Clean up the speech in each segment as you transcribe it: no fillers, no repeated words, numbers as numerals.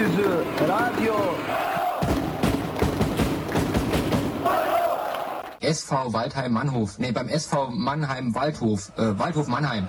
Analyse Radio. SV Waldheim Mannhof. Nee, beim SV Mannheim Waldhof. Waldhof Mannheim.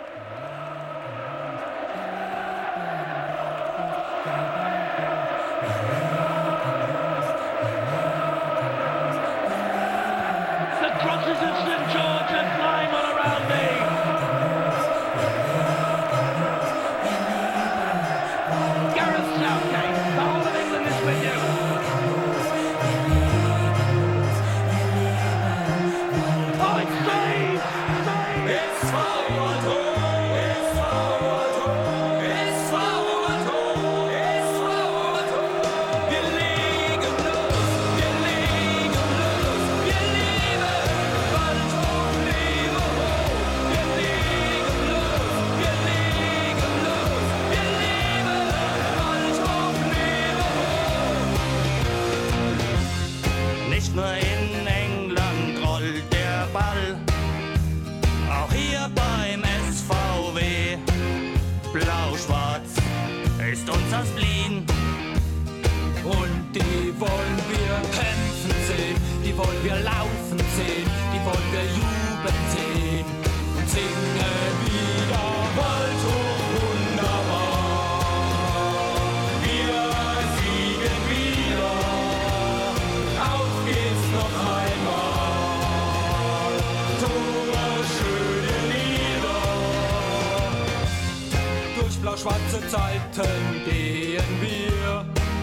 Schwarze Zeiten gehen wir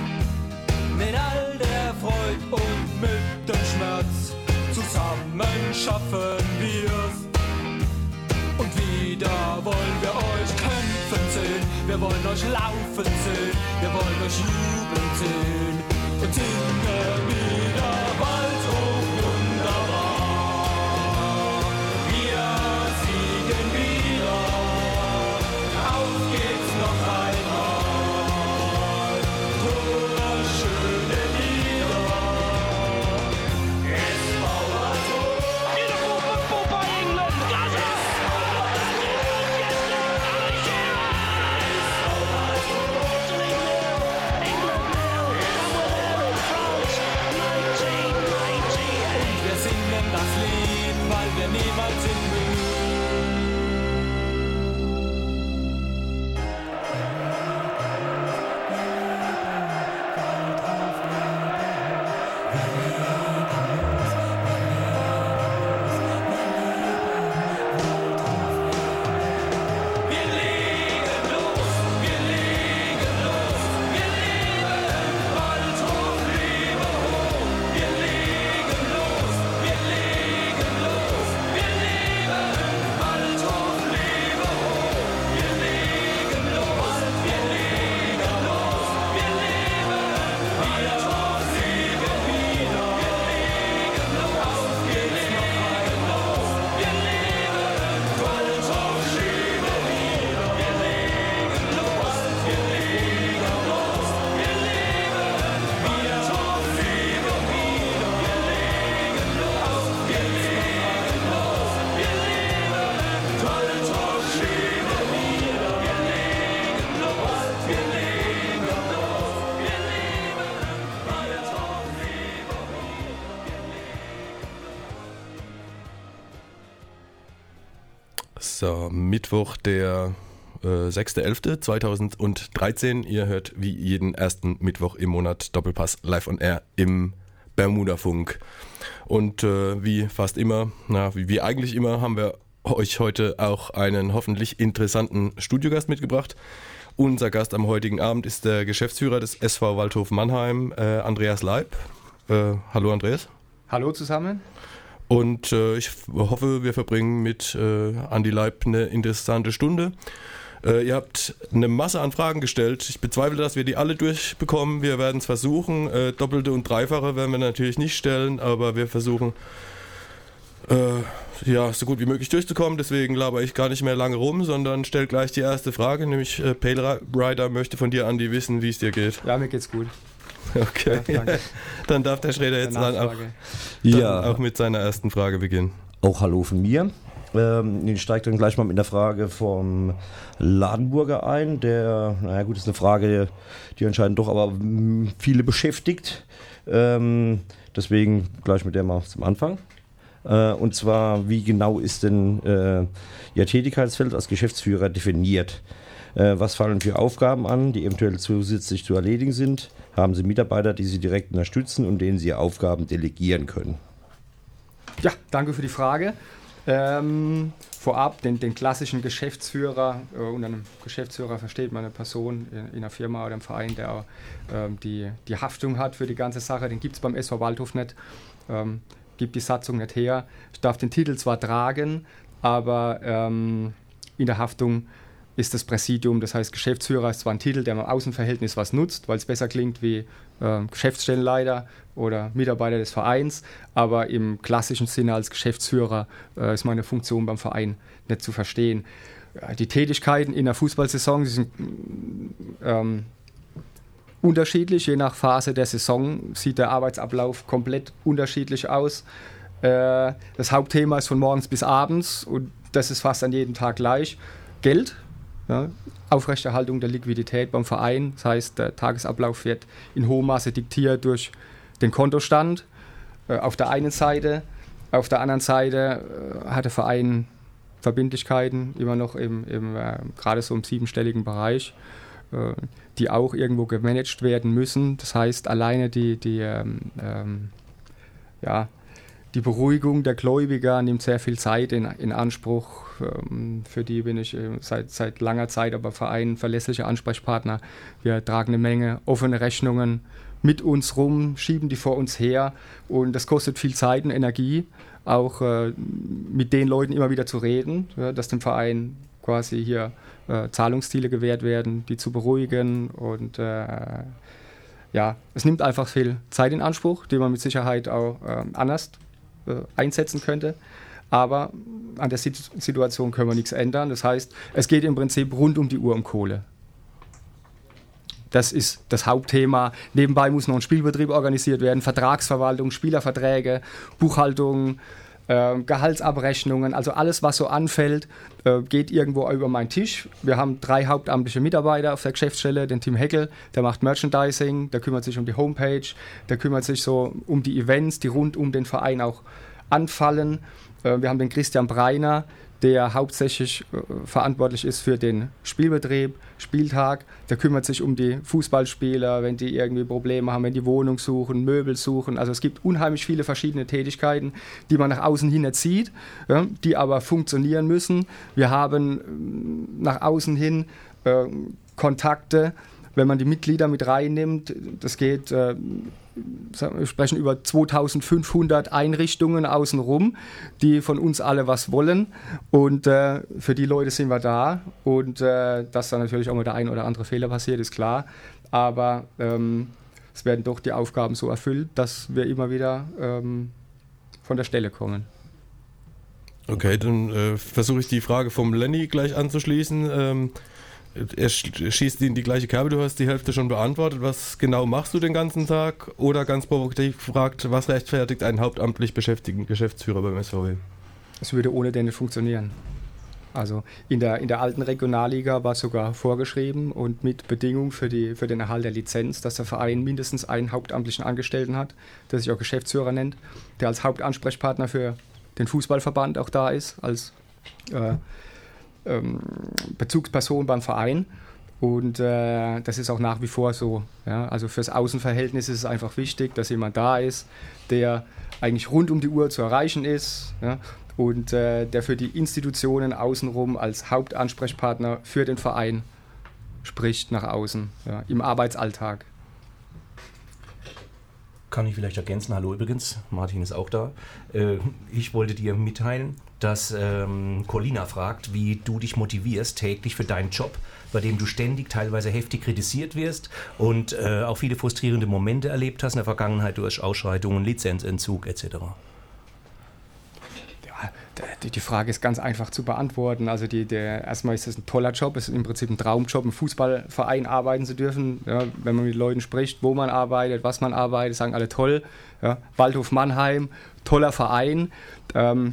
mit all der Freude und mit dem Schmerz. Zusammen schaffen wir's. Und wieder wollen wir euch kämpfen sehen. Wir wollen euch laufen sehen. Wir wollen euch jubeln sehen. Und singen wieder Waldhof wunderbar. Wir siegen wieder. Auf geht's noch einmal. Schöne Lieder. SV Waldhof. Beautiful football by England. Gaza. Wir singen das Lied, weil wir niemals in Mühe. So, Mittwoch, der 6.11.2013. Ihr hört wie jeden ersten Mittwoch im Monat Doppelpass live on air im Bermuda-Funk. Und wie fast immer, wie eigentlich immer, haben wir euch heute auch einen hoffentlich interessanten Studiogast mitgebracht. Unser Gast am heutigen Abend ist der Geschäftsführer des SV Waldhof Mannheim, Andreas Leib. Hallo Andreas. Hallo zusammen. Und ich hoffe, wir verbringen mit Andi Leib eine interessante Stunde. Ihr habt eine Masse an Fragen gestellt. Ich bezweifle, dass wir die alle durchbekommen. Wir werden es versuchen. Doppelte und Dreifache werden wir natürlich nicht stellen, aber wir versuchen, so gut wie möglich durchzukommen. Deswegen laber ich gar nicht mehr lange rum, sondern stelle gleich die erste Frage. Nämlich Pale Rider möchte von dir, Andi, wissen, wie es dir geht. Ja, mir geht's gut. Okay, ja, dann darf der Schräder jetzt dann auch mit seiner ersten Frage beginnen. Auch hallo von mir. Ich steige dann gleich mal mit der Frage vom Ladenburger ein. Das ist eine Frage, die anscheinend doch aber viele beschäftigt. Deswegen gleich mit der mal zum Anfang. Und zwar, wie genau ist denn Ihr Tätigkeitsfeld als Geschäftsführer definiert? Was fallen für Aufgaben an, die eventuell zusätzlich zu erledigen sind? Haben Sie Mitarbeiter, die Sie direkt unterstützen und denen Sie Aufgaben delegieren können? Ja, danke für die Frage. Vorab den klassischen Geschäftsführer, unter einem Geschäftsführer versteht man eine Person in einer Firma oder einem Verein, der auch, die Haftung hat für die ganze Sache. Den gibt es beim SV Waldhof nicht, gibt die Satzung nicht her. Ich darf den Titel zwar tragen, aber in der Haftung ist das Präsidium, das heißt Geschäftsführer ist zwar ein Titel, der im Außenverhältnis was nutzt, weil es besser klingt wie Geschäftsstellenleiter oder Mitarbeiter des Vereins, aber im klassischen Sinne als Geschäftsführer ist meine Funktion beim Verein nicht zu verstehen. Die Tätigkeiten in der Fußballsaison sind unterschiedlich, je nach Phase der Saison sieht der Arbeitsablauf komplett unterschiedlich aus. Das Hauptthema ist von morgens bis abends und das ist fast an jedem Tag gleich. Geld. Ja, Aufrechterhaltung der Liquidität beim Verein, das heißt, der Tagesablauf wird in hohem Maße diktiert durch den Kontostand auf der einen Seite. Auf der anderen Seite hat der Verein Verbindlichkeiten immer noch gerade so im 7-stelligen Bereich, die auch irgendwo gemanagt werden müssen. Das heißt, alleine die Beruhigung der Gläubiger nimmt sehr viel Zeit in Anspruch. Für die bin ich seit langer Zeit aber Verein verlässlicher Ansprechpartner. Wir tragen eine Menge offene Rechnungen mit uns rum, schieben die vor uns her und das kostet viel Zeit und Energie, auch mit den Leuten immer wieder zu reden, dass dem Verein quasi hier Zahlungsziele gewährt werden, die zu beruhigen und es nimmt einfach viel Zeit in Anspruch, die man mit Sicherheit auch anders einsetzen könnte. Aber an der Situation können wir nichts ändern. Das heißt, es geht im Prinzip rund um die Uhr um Kohle. Das ist das Hauptthema. Nebenbei muss noch ein Spielbetrieb organisiert werden, Vertragsverwaltung, Spielerverträge, Buchhaltung, Gehaltsabrechnungen. Also alles, was so anfällt, geht irgendwo über meinen Tisch. Wir haben 3 hauptamtliche Mitarbeiter auf der Geschäftsstelle. Den Tim Heckel, der macht Merchandising, der kümmert sich um die Homepage, der kümmert sich so um die Events, die rund um den Verein auch anfallen. Wir haben den Christian Breiner, der hauptsächlich verantwortlich ist für den Spielbetrieb, Spieltag. Der kümmert sich um die Fußballspieler, wenn die irgendwie Probleme haben, wenn die Wohnung suchen, Möbel suchen. Also es gibt unheimlich viele verschiedene Tätigkeiten, die man nach außen hin nicht sieht, die aber funktionieren müssen. Wir haben nach außen hin Kontakte, wenn man die Mitglieder mit reinnimmt. Das geht... Wir sprechen über 2500 Einrichtungen außenrum, die von uns alle was wollen und für die Leute sind wir da und dass da natürlich auch mal der ein oder andere Fehler passiert, ist klar, aber es werden doch die Aufgaben so erfüllt, dass wir immer wieder von der Stelle kommen. Okay, dann versuche ich die Frage vom Lenny gleich anzuschließen. Er schießt in die gleiche Kerbe, du hast die Hälfte schon beantwortet. Was genau machst du den ganzen Tag? Oder ganz provokativ gefragt, was rechtfertigt einen hauptamtlich beschäftigten Geschäftsführer beim SVW? Es würde ohne den nicht funktionieren. Also in der alten Regionalliga war es sogar vorgeschrieben und mit Bedingung für den Erhalt der Lizenz, dass der Verein mindestens einen hauptamtlichen Angestellten hat, der sich auch Geschäftsführer nennt, der als Hauptansprechpartner für den Fußballverband auch da ist, als Bezugsperson beim Verein und das ist auch nach wie vor so. Ja? Also fürs Außenverhältnis ist es einfach wichtig, dass jemand da ist, der eigentlich rund um die Uhr zu erreichen ist, ja? Und der für die Institutionen außenrum als Hauptansprechpartner für den Verein spricht nach außen, ja? Im Arbeitsalltag. Kann ich vielleicht ergänzen? Hallo übrigens, Martin ist auch da. Ich wollte dir mitteilen, dass Colina fragt, wie du dich motivierst täglich für deinen Job, bei dem du ständig teilweise heftig kritisiert wirst und auch viele frustrierende Momente erlebt hast in der Vergangenheit durch Ausschreitungen, Lizenzentzug etc. Die Frage ist ganz einfach zu beantworten. Also erstmal ist es ein toller Job, es ist im Prinzip ein Traumjob, im Fußballverein arbeiten zu dürfen. Ja, wenn man mit Leuten spricht, wo man arbeitet, was man arbeitet, sagen alle toll. Ja, Waldhof Mannheim, toller Verein.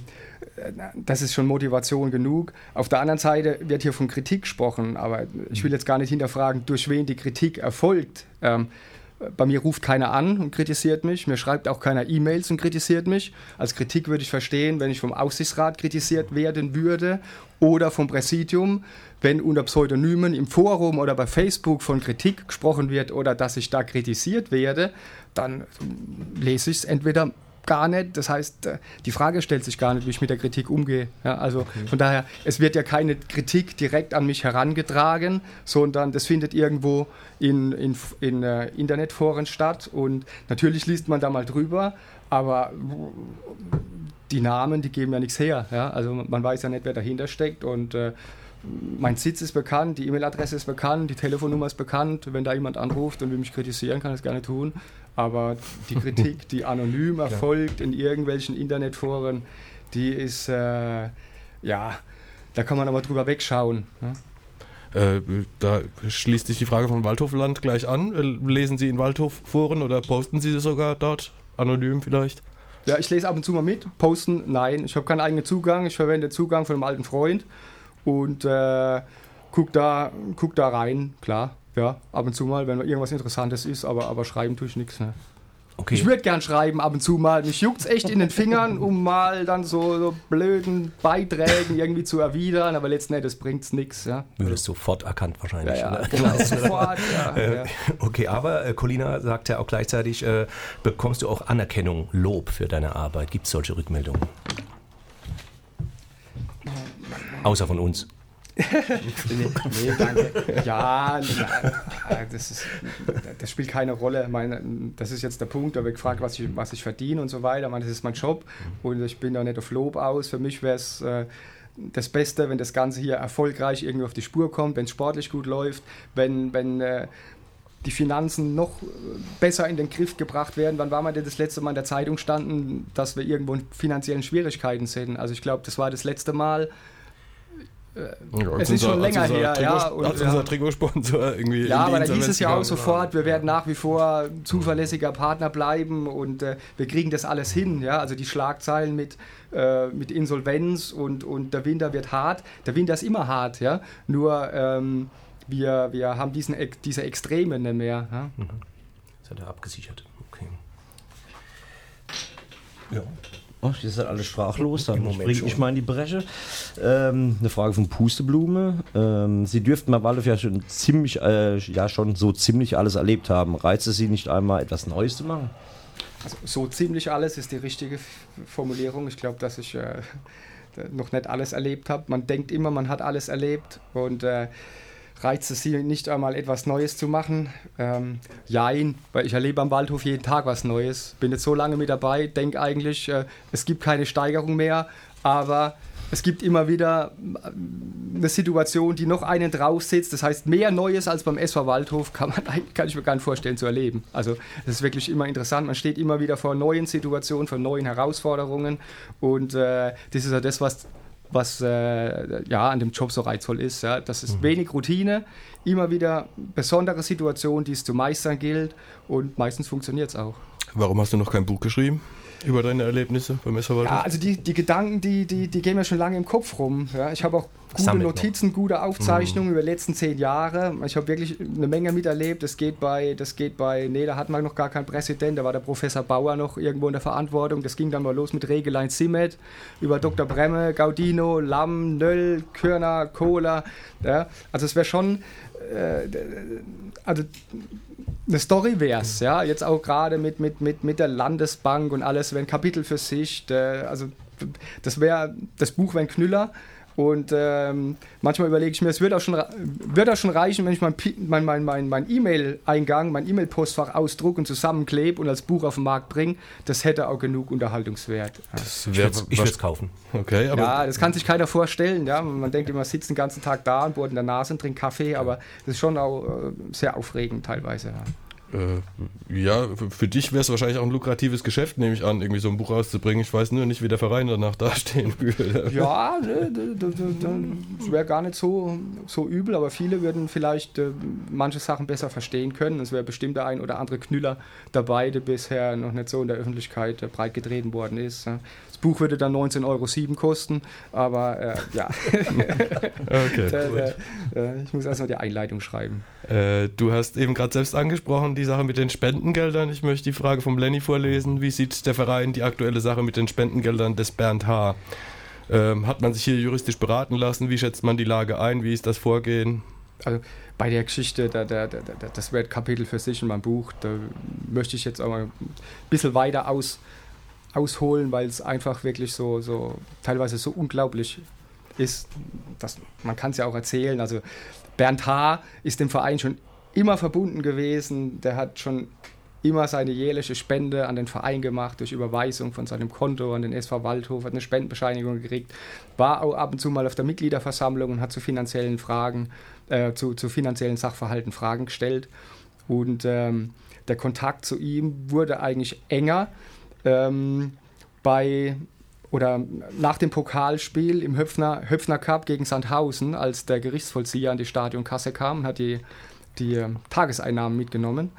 das ist schon Motivation genug. Auf der anderen Seite wird hier von Kritik gesprochen, aber ich will jetzt gar nicht hinterfragen, durch wen die Kritik erfolgt. Bei mir ruft keiner an und kritisiert mich, mir schreibt auch keiner E-Mails und kritisiert mich. Als Kritik würde ich verstehen, wenn ich vom Aufsichtsrat kritisiert werden würde oder vom Präsidium, wenn unter Pseudonymen im Forum oder bei Facebook von Kritik gesprochen wird oder dass ich da kritisiert werde, dann lese ich es entweder gar nicht. Das heißt, die Frage stellt sich gar nicht, wie ich mit der Kritik umgehe. Ja, also von daher, es wird ja keine Kritik direkt an mich herangetragen, sondern das findet irgendwo in Internetforen statt und natürlich liest man da mal drüber, aber die Namen, die geben ja nichts her. Ja? Also man weiß ja nicht, wer dahinter steckt und mein Sitz ist bekannt, die E-Mail-Adresse ist bekannt, die Telefonnummer ist bekannt. Wenn da jemand anruft und will mich kritisieren, kann ich es gerne tun. Aber die Kritik, die anonym erfolgt in irgendwelchen Internetforen, die ist, da kann man aber drüber wegschauen. Ja? Da schließt sich die Frage von Waldhofland gleich an. Lesen Sie in Waldhof-Foren oder posten Sie sogar dort, anonym vielleicht? Ja, ich lese ab und zu mal mit. Posten, nein. Ich habe keinen eigenen Zugang. Ich verwende den Zugang von einem alten Freund und guck da rein, klar. Ja, ab und zu mal, wenn irgendwas Interessantes ist, aber schreiben tue ich nichts. Ne? Okay. Ich würde gern schreiben ab und zu mal. Mich juckt es echt in den Fingern, um mal dann so blöden Beiträgen irgendwie zu erwidern, aber letzten Endes bringt es nichts. Ja? Würdest sofort erkannt wahrscheinlich. Ja, genau, sofort. Ja. Okay, aber Colina sagt ja auch gleichzeitig, bekommst du auch Anerkennung, Lob für deine Arbeit? Gibt es solche Rückmeldungen? Außer von uns. Nee, danke. Ja, das spielt keine Rolle. Das ist jetzt der Punkt, da wird gefragt, was ich verdiene und so weiter. Das ist mein Job und ich bin da nicht auf Lob aus. Für mich wäre es das Beste, wenn das Ganze hier erfolgreich irgendwie auf die Spur kommt, wenn es sportlich gut läuft, wenn die Finanzen noch besser in den Griff gebracht werden. Wann war man denn das letzte Mal in der Zeitung standen, dass wir irgendwo in finanziellen Schwierigkeiten sind? Also ich glaube, das war das letzte Mal. Es ist schon länger her. Unser Trikotsponsor irgendwie. Ja, aber da hieß es ja auch sofort, wir werden nach wie vor zuverlässiger Partner bleiben und wir kriegen das alles hin. Ja? Also die Schlagzeilen mit Insolvenz und der Winter wird hart. Der Winter ist immer hart, ja. Nur wir haben diese Extreme nicht mehr. Ja? Das hat er abgesichert. Okay. Ja. Oh, ihr seid alle sprachlos, dann springe ich mal in die Bresche. Eine Frage von Pusteblume. Sie dürften bei Waldhof ja schon ziemlich alles erlebt haben. Reizt es Sie nicht einmal, etwas Neues zu machen? Also so ziemlich alles ist die richtige Formulierung. Ich glaube, dass ich noch nicht alles erlebt habe. Man denkt immer, man hat alles erlebt und reizt es Sie nicht einmal etwas Neues zu machen? Jein, weil ich erlebe am Waldhof jeden Tag was Neues. Bin jetzt so lange mit dabei, denke eigentlich, es gibt keine Steigerung mehr, aber es gibt immer wieder eine Situation, die noch einen draufsetzt. Das heißt, mehr Neues als beim SV Waldhof kann ich mir gar nicht vorstellen zu erleben. Also das ist wirklich immer interessant. Man steht immer wieder vor neuen Situationen, vor neuen Herausforderungen und das ist ja das, was an dem Job so reizvoll ist. Ja. Das ist wenig Routine, immer wieder besondere Situationen, die es zu meistern gilt und meistens funktioniert es auch. Warum hast du noch kein Buch geschrieben über deine Erlebnisse beim SV Waldhof? Ja, also die Gedanken, die gehen mir schon lange im Kopf rum. Ja. Ich habe auch gute Notizen, gute Aufzeichnungen über die letzten 10 Jahre. Ich habe wirklich eine Menge miterlebt. Da hatten wir noch gar keinen Präsident, da war der Professor Bauer noch irgendwo in der Verantwortung. Das ging dann mal los mit Regelein Simmet, über Dr. Bremme, Gaudino, Lamm, Nöll, Körner, Kohler. Ja. Also es wäre schon eine Story wäre es, ja, jetzt auch gerade mit der Landesbank und alles, wäre ein Kapitel für sich, das Buch wäre ein Knüller und manchmal überlege ich mir, es wird auch schon reichen, wenn ich mein E-Mail-Eingang, mein E-Mail-Postfach ausdruck und zusammenklebe und als Buch auf den Markt bringe, das hätte auch genug Unterhaltungswert. Ja. Ich würde es kaufen. Okay, aber ja, das kann sich keiner vorstellen, ja, man denkt immer, sitzt den ganzen Tag da und bohrt in der Nase und trinkt Kaffee, aber das ist schon auch sehr aufregend teilweise, ja. Für dich wäre es wahrscheinlich auch ein lukratives Geschäft, nehme ich an, irgendwie so ein Buch rauszubringen. Ich weiß nur nicht, wie der Verein danach dastehen würde. Ja, das wäre gar nicht so übel, aber viele würden vielleicht manche Sachen besser verstehen können. Es wäre bestimmt der ein oder andere Knüller dabei, der bisher noch nicht so in der Öffentlichkeit breit getreten worden ist. Das Buch würde dann 19,07 € kosten, aber ja. Okay. Ich muss erstmal die Einleitung schreiben. Du hast eben gerade selbst angesprochen, die Sache mit den Spendengeldern. Ich möchte die Frage vom Lenny vorlesen. Wie sieht der Verein die aktuelle Sache mit den Spendengeldern des Bernd H.? Hat man sich hier juristisch beraten lassen? Wie schätzt man die Lage ein? Wie ist das Vorgehen? Also bei der Geschichte, das wird Kapitel für sich in meinem Buch, da möchte ich jetzt auch mal ein bisschen weiter ausholen, weil es einfach wirklich so teilweise so unglaublich ist, dass man kann es ja auch erzählen. Also Bernd H. ist dem Verein schon immer verbunden gewesen, der hat schon immer seine jährliche Spende an den Verein gemacht, durch Überweisung von seinem Konto an den SV Waldhof, hat eine Spendenbescheinigung gekriegt, war auch ab und zu mal auf der Mitgliederversammlung und hat zu finanziellen Fragen, zu finanziellen Sachverhalten Fragen gestellt. Und der Kontakt zu ihm wurde eigentlich enger nach dem Pokalspiel im Höpfner Cup gegen Sandhausen, als der Gerichtsvollzieher an die Stadionkasse kam und hat die Tageseinnahmen mitgenommen.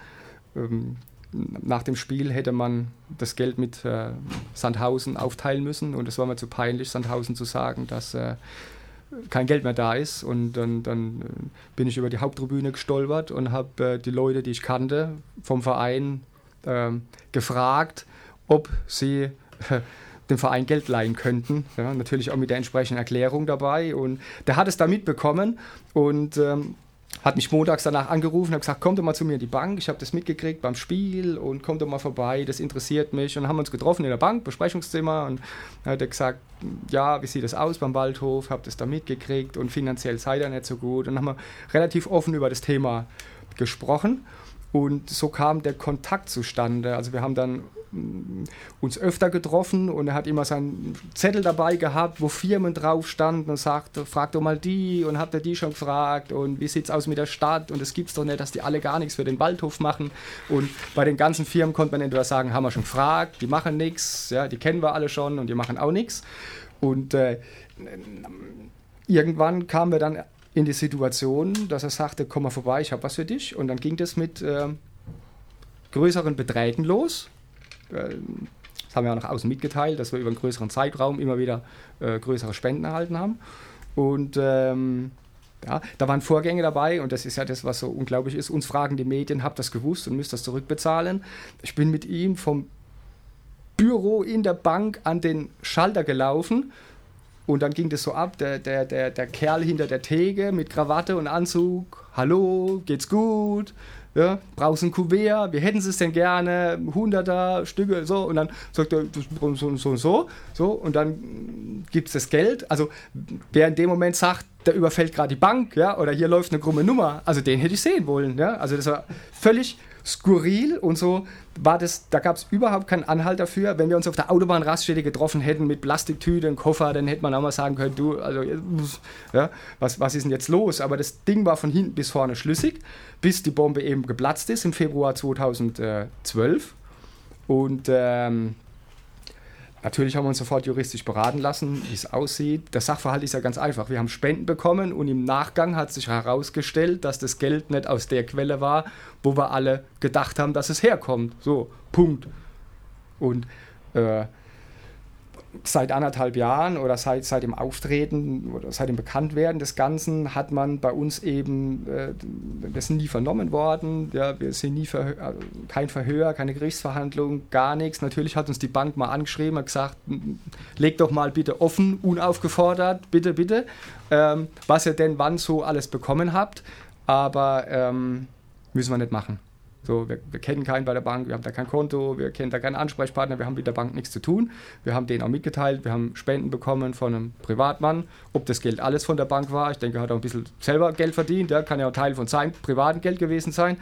Nach dem Spiel hätte man das Geld mit Sandhausen aufteilen müssen und es war mir zu peinlich, Sandhausen zu sagen, dass kein Geld mehr da ist. Und dann bin ich über die Haupttribüne gestolpert und habe die Leute, die ich kannte, vom Verein gefragt, ob sie dem Verein Geld leihen könnten. Ja, natürlich auch mit der entsprechenden Erklärung dabei. Und der hat es da mitbekommen und hat mich montags danach angerufen und hat gesagt, komm doch mal zu mir in die Bank, ich habe das mitgekriegt beim Spiel und komm doch mal vorbei, das interessiert mich. Und dann haben wir uns getroffen in der Bank, Besprechungszimmer, und dann hat er gesagt, ja, wie sieht das aus beim Waldhof, habe das da mitgekriegt und finanziell sei da nicht so gut. Und dann haben wir relativ offen über das Thema gesprochen und so kam der Kontakt zustande. Also wir haben dann uns öfter getroffen und er hat immer seinen Zettel dabei gehabt, wo Firmen drauf standen und sagte, frag doch mal die und habt ihr die schon gefragt und wie sieht's aus mit der Stadt und es gibt's doch nicht, dass die alle gar nichts für den Waldhof machen. Und bei den ganzen Firmen konnte man entweder sagen, haben wir schon gefragt, die machen nichts, ja, die kennen wir alle schon und die machen auch nichts. Und irgendwann kamen wir dann in die Situation, dass er sagte, komm mal vorbei, ich habe was für dich. Und dann ging das mit größeren Beträgen los. Das haben wir auch nach außen mitgeteilt, dass wir über einen größeren Zeitraum immer wieder größere Spenden erhalten haben. Und da waren Vorgänge dabei und das ist ja das, was so unglaublich ist. Uns fragen die Medien, habt ihr das gewusst und müsst das zurückbezahlen. Ich bin mit ihm vom Büro in der Bank an den Schalter gelaufen und dann ging das so ab, der Kerl hinter der Theke mit Krawatte und Anzug, hallo, geht's gut? Ja, brauchst du ein Kuvert, wie hätten sie es denn gerne, 100er Stücke, so, und dann sagt er, so, und dann gibt es das Geld. Also, wer in dem Moment sagt, der überfällt gerade die Bank, ja, oder hier läuft eine krumme Nummer, also den hätte ich sehen wollen, ja, also das war völlig skurril und so war das, da gab es überhaupt keinen Anhalt dafür. Wenn wir uns auf der Autobahnraststätte getroffen hätten mit Plastiktüte und Koffer, dann hätte man auch mal sagen können, du, also, ja, was ist denn jetzt los? Aber das Ding war von hinten bis vorne schlüssig, bis die Bombe eben geplatzt ist im Februar 2012 und natürlich haben wir uns sofort juristisch beraten lassen, wie es aussieht. Der Sachverhalt ist ja ganz einfach. Wir haben Spenden bekommen und im Nachgang hat sich herausgestellt, dass das Geld nicht aus der Quelle war, wo wir alle gedacht haben, dass es herkommt. So, Punkt. Und seit 1,5 Jahren oder seit dem Auftreten oder seit dem Bekanntwerden des Ganzen hat man bei uns eben, wir sind nie vernommen worden, ja, wir sind nie kein Verhör, keine Gerichtsverhandlung, gar nichts. Natürlich hat uns die Bank mal angeschrieben, hat gesagt, leg doch mal bitte offen, unaufgefordert, bitte, was ihr denn wann so alles bekommen habt, aber müssen wir nicht machen. So, wir kennen keinen bei der Bank, wir haben da kein Konto, wir kennen da keinen Ansprechpartner, wir haben mit der Bank nichts zu tun. Wir haben denen auch mitgeteilt, wir haben Spenden bekommen von einem Privatmann. Ob das Geld alles von der Bank war, ich denke, er hat auch ein bisschen selber Geld verdient, ja, kann ja auch Teil von seinem privaten Geld gewesen sein.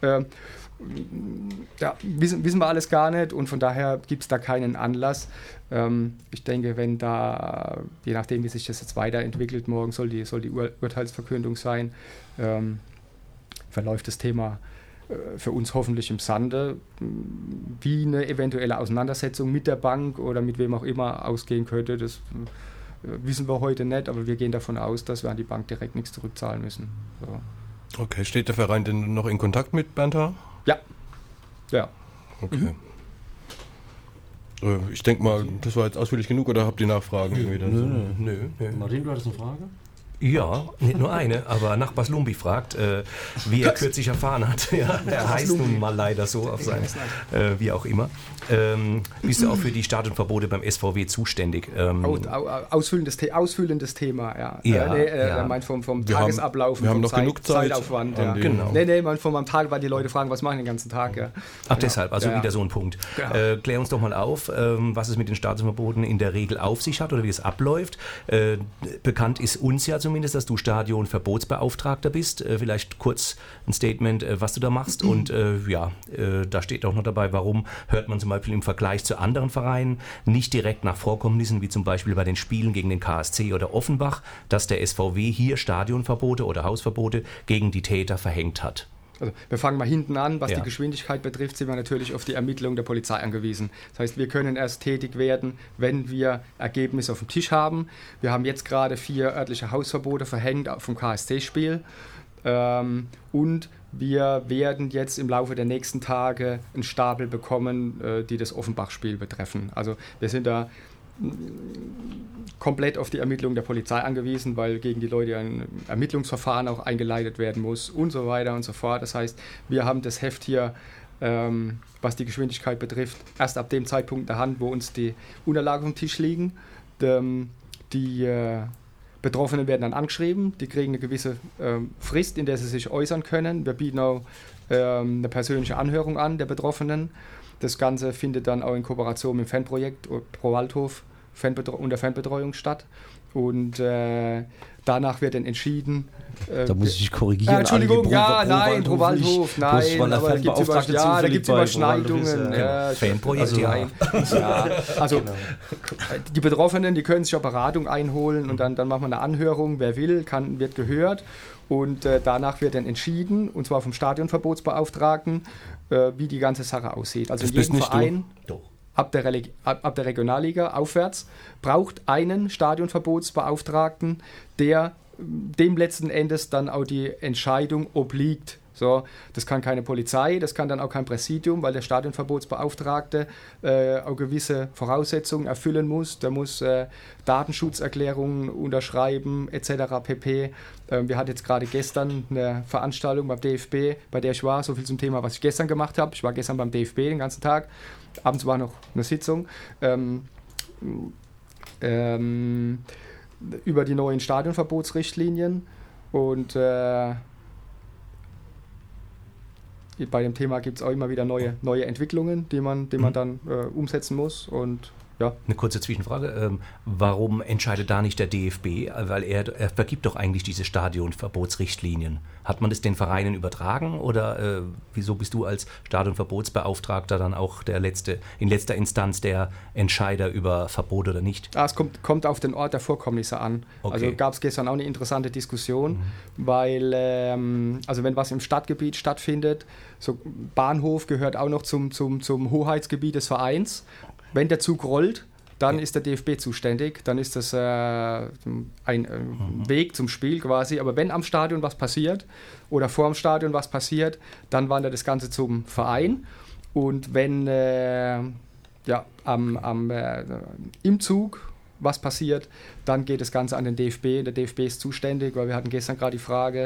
Ja, wissen wir alles gar nicht und von daher gibt es da keinen Anlass. Ich denke, wenn da, je nachdem wie sich das jetzt weiterentwickelt, morgen soll die Urteilsverkündung sein, verläuft das Thema für uns hoffentlich im Sande, wie eine eventuelle Auseinandersetzung mit der Bank oder mit wem auch immer ausgehen könnte, das wissen wir heute nicht, aber wir gehen davon aus, dass wir an die Bank direkt nichts zurückzahlen müssen. So. Okay, steht der Verein denn noch in Kontakt mit Bernd H.? Ja. Okay. Ich denke mal, das war jetzt ausführlich genug, oder habt ihr Nachfragen? Nö. Martin, du hattest eine Frage? Ja, nicht nur eine, aber Nachbars Lumbi fragt, wie er kürzlich erfahren hat. Ja, er heißt nun mal leider so auf sein, wie auch immer. Bist du auch für die Stadionverbote beim SVW zuständig? Ausfüllendes Thema, ja. Ja. Meint vom Tagesablauf, wir haben noch genug Zeit Zeitaufwand. Ja. Genau. Man von meinem Tag, weil die Leute fragen, was machen den ganzen Tag. Ja. Ach, deshalb, also Ja. wieder so ein Punkt. Ja. Klär uns doch mal auf, was es mit den Stadionverboten in der Regel auf sich hat oder wie es abläuft. Bekannt ist uns ja zumindest, dass du Stadionverbotsbeauftragter bist. Vielleicht kurz ein Statement, was du da machst. Und da steht auch noch dabei, warum hört man zum Beispiel im Vergleich zu anderen Vereinen nicht direkt nach Vorkommnissen, wie zum Beispiel bei den Spielen gegen den KSC oder Offenbach, dass der SVW hier Stadionverbote oder Hausverbote gegen die Täter verhängt hat. Also wir fangen mal hinten an. Was die Geschwindigkeit betrifft, sind wir natürlich auf die Ermittlung der Polizei angewiesen. Das heißt, wir können erst tätig werden, wenn wir Ergebnisse auf dem Tisch haben. Wir haben jetzt gerade 4 örtliche Hausverbote verhängt vom KSC-Spiel. Und wir werden jetzt im Laufe der nächsten Tage einen Stapel bekommen, die das Offenbach-Spiel betreffen. Also wir sind da komplett auf die Ermittlung der Polizei angewiesen, weil gegen die Leute ein Ermittlungsverfahren auch eingeleitet werden muss und so weiter und so fort. Das heißt, wir haben das Heft hier, was die Geschwindigkeit betrifft, erst ab dem Zeitpunkt in der Hand, wo uns die Unterlagen auf dem Tisch liegen. Die Betroffenen werden dann angeschrieben, die kriegen eine gewisse Frist, in der sie sich äußern können. Wir bieten auch eine persönliche Anhörung an der Betroffenen. Das Ganze findet dann auch in Kooperation mit dem Fanprojekt Pro Waldhof unter Fanbetreuung statt. Und danach wird dann entschieden. Da muss ich dich korrigieren. Entschuldigung, Pro Waldhof, nein. Aber da gibt es Überschneidungen. Fanprojekt, Also die Betroffenen, die können sich auch Beratung einholen und dann machen wir eine Anhörung. Wer will, wird gehört. Und danach wird dann entschieden, und zwar vom Stadionverbotsbeauftragten, wie die ganze Sache aussieht. Also in jedem Verein ab der Regionalliga aufwärts braucht einen Stadionverbotsbeauftragten, der dem letzten Endes dann auch die Entscheidung obliegt. So, das kann keine Polizei, das kann dann auch kein Präsidium, weil der Stadionverbotsbeauftragte auch gewisse Voraussetzungen erfüllen muss. Der muss Datenschutzerklärungen unterschreiben etc. pp. Wir hatten jetzt gerade gestern eine Veranstaltung beim DFB, bei der ich war, so viel zum Thema, was ich gestern gemacht habe. Ich war gestern beim DFB den ganzen Tag, abends war noch eine Sitzung über die neuen Stadionverbotsrichtlinien und bei dem Thema gibt es auch immer wieder neue Entwicklungen, die man dann umsetzen muss. Und ja. Eine kurze Zwischenfrage. Warum entscheidet da nicht der DFB? Weil er vergibt doch eigentlich diese Stadionverbotsrichtlinien. Hat man das den Vereinen übertragen oder wieso bist du als Stadionverbotsbeauftragter dann auch in letzter Instanz der Entscheider über Verbot oder nicht? Es kommt auf den Ort der Vorkommnisse an. Okay. Also gab es gestern auch eine interessante Diskussion, weil wenn was im Stadtgebiet stattfindet, so Bahnhof gehört auch noch zum Hoheitsgebiet des Vereins. Wenn der Zug rollt, dann ist der DFB zuständig, dann ist das ein Weg zum Spiel quasi. Aber wenn am Stadion was passiert oder vor dem Stadion was passiert, dann wandert das Ganze zum Verein. Und wenn im Zug was passiert, dann geht das Ganze an den DFB. Der DFB ist zuständig, weil wir hatten gestern gerade die Frage,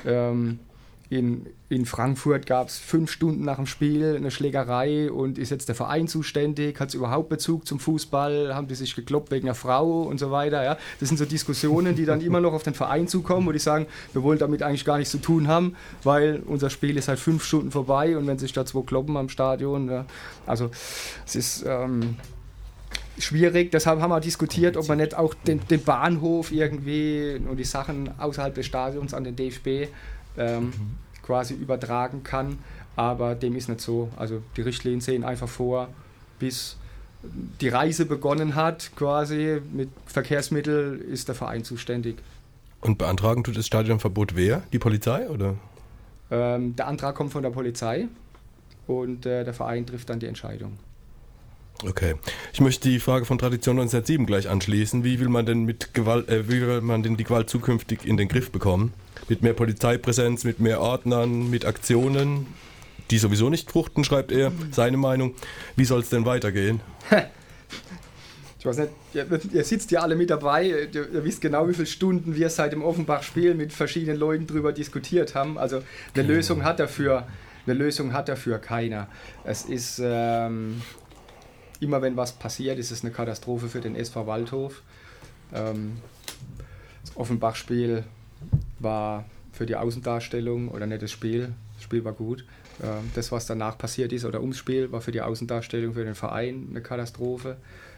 in Frankfurt gab es 5 Stunden nach dem Spiel eine Schlägerei und ist jetzt der Verein zuständig? Hat es überhaupt Bezug zum Fußball? Haben die sich gekloppt wegen einer Frau und so weiter? Ja? Das sind so Diskussionen, die dann immer noch auf den Verein zukommen, wo die sagen, wir wollen damit eigentlich gar nichts zu tun haben, weil unser Spiel ist halt 5 Stunden vorbei und wenn sich da 2 kloppen am Stadion, ja. Also es ist schwierig, deshalb haben wir diskutiert, ob man nicht auch den Bahnhof irgendwie und die Sachen außerhalb des Stadions an den DFB quasi übertragen kann, aber dem ist nicht so. Also die Richtlinien sehen einfach vor, bis die Reise begonnen hat, quasi mit Verkehrsmitteln ist der Verein zuständig. Und beantragen tut das Stadionverbot wer? Die Polizei oder? Der Antrag kommt von der Polizei und der Verein trifft dann die Entscheidung. Okay. Ich möchte die Frage von Tradition 1907 gleich anschließen. Wie will man denn die Gewalt zukünftig in den Griff bekommen? Mit mehr Polizeipräsenz, mit mehr Ordnern, mit Aktionen, die sowieso nicht fruchten, schreibt er, seine Meinung. Wie soll es denn weitergehen? Ich weiß nicht, ihr sitzt ja alle mit dabei, ihr wisst genau, wie viele Stunden wir seit dem Offenbach-Spiel mit verschiedenen Leuten drüber diskutiert haben. Also eine Lösung hat dafür keiner. Es ist immer, wenn was passiert, ist es eine Katastrophe für den SV Waldhof. Das Offenbach-Spiel war für die Außendarstellung oder nicht das Spiel war gut. Das, was danach passiert ist oder ums Spiel, war für die Außendarstellung für den Verein eine Katastrophe.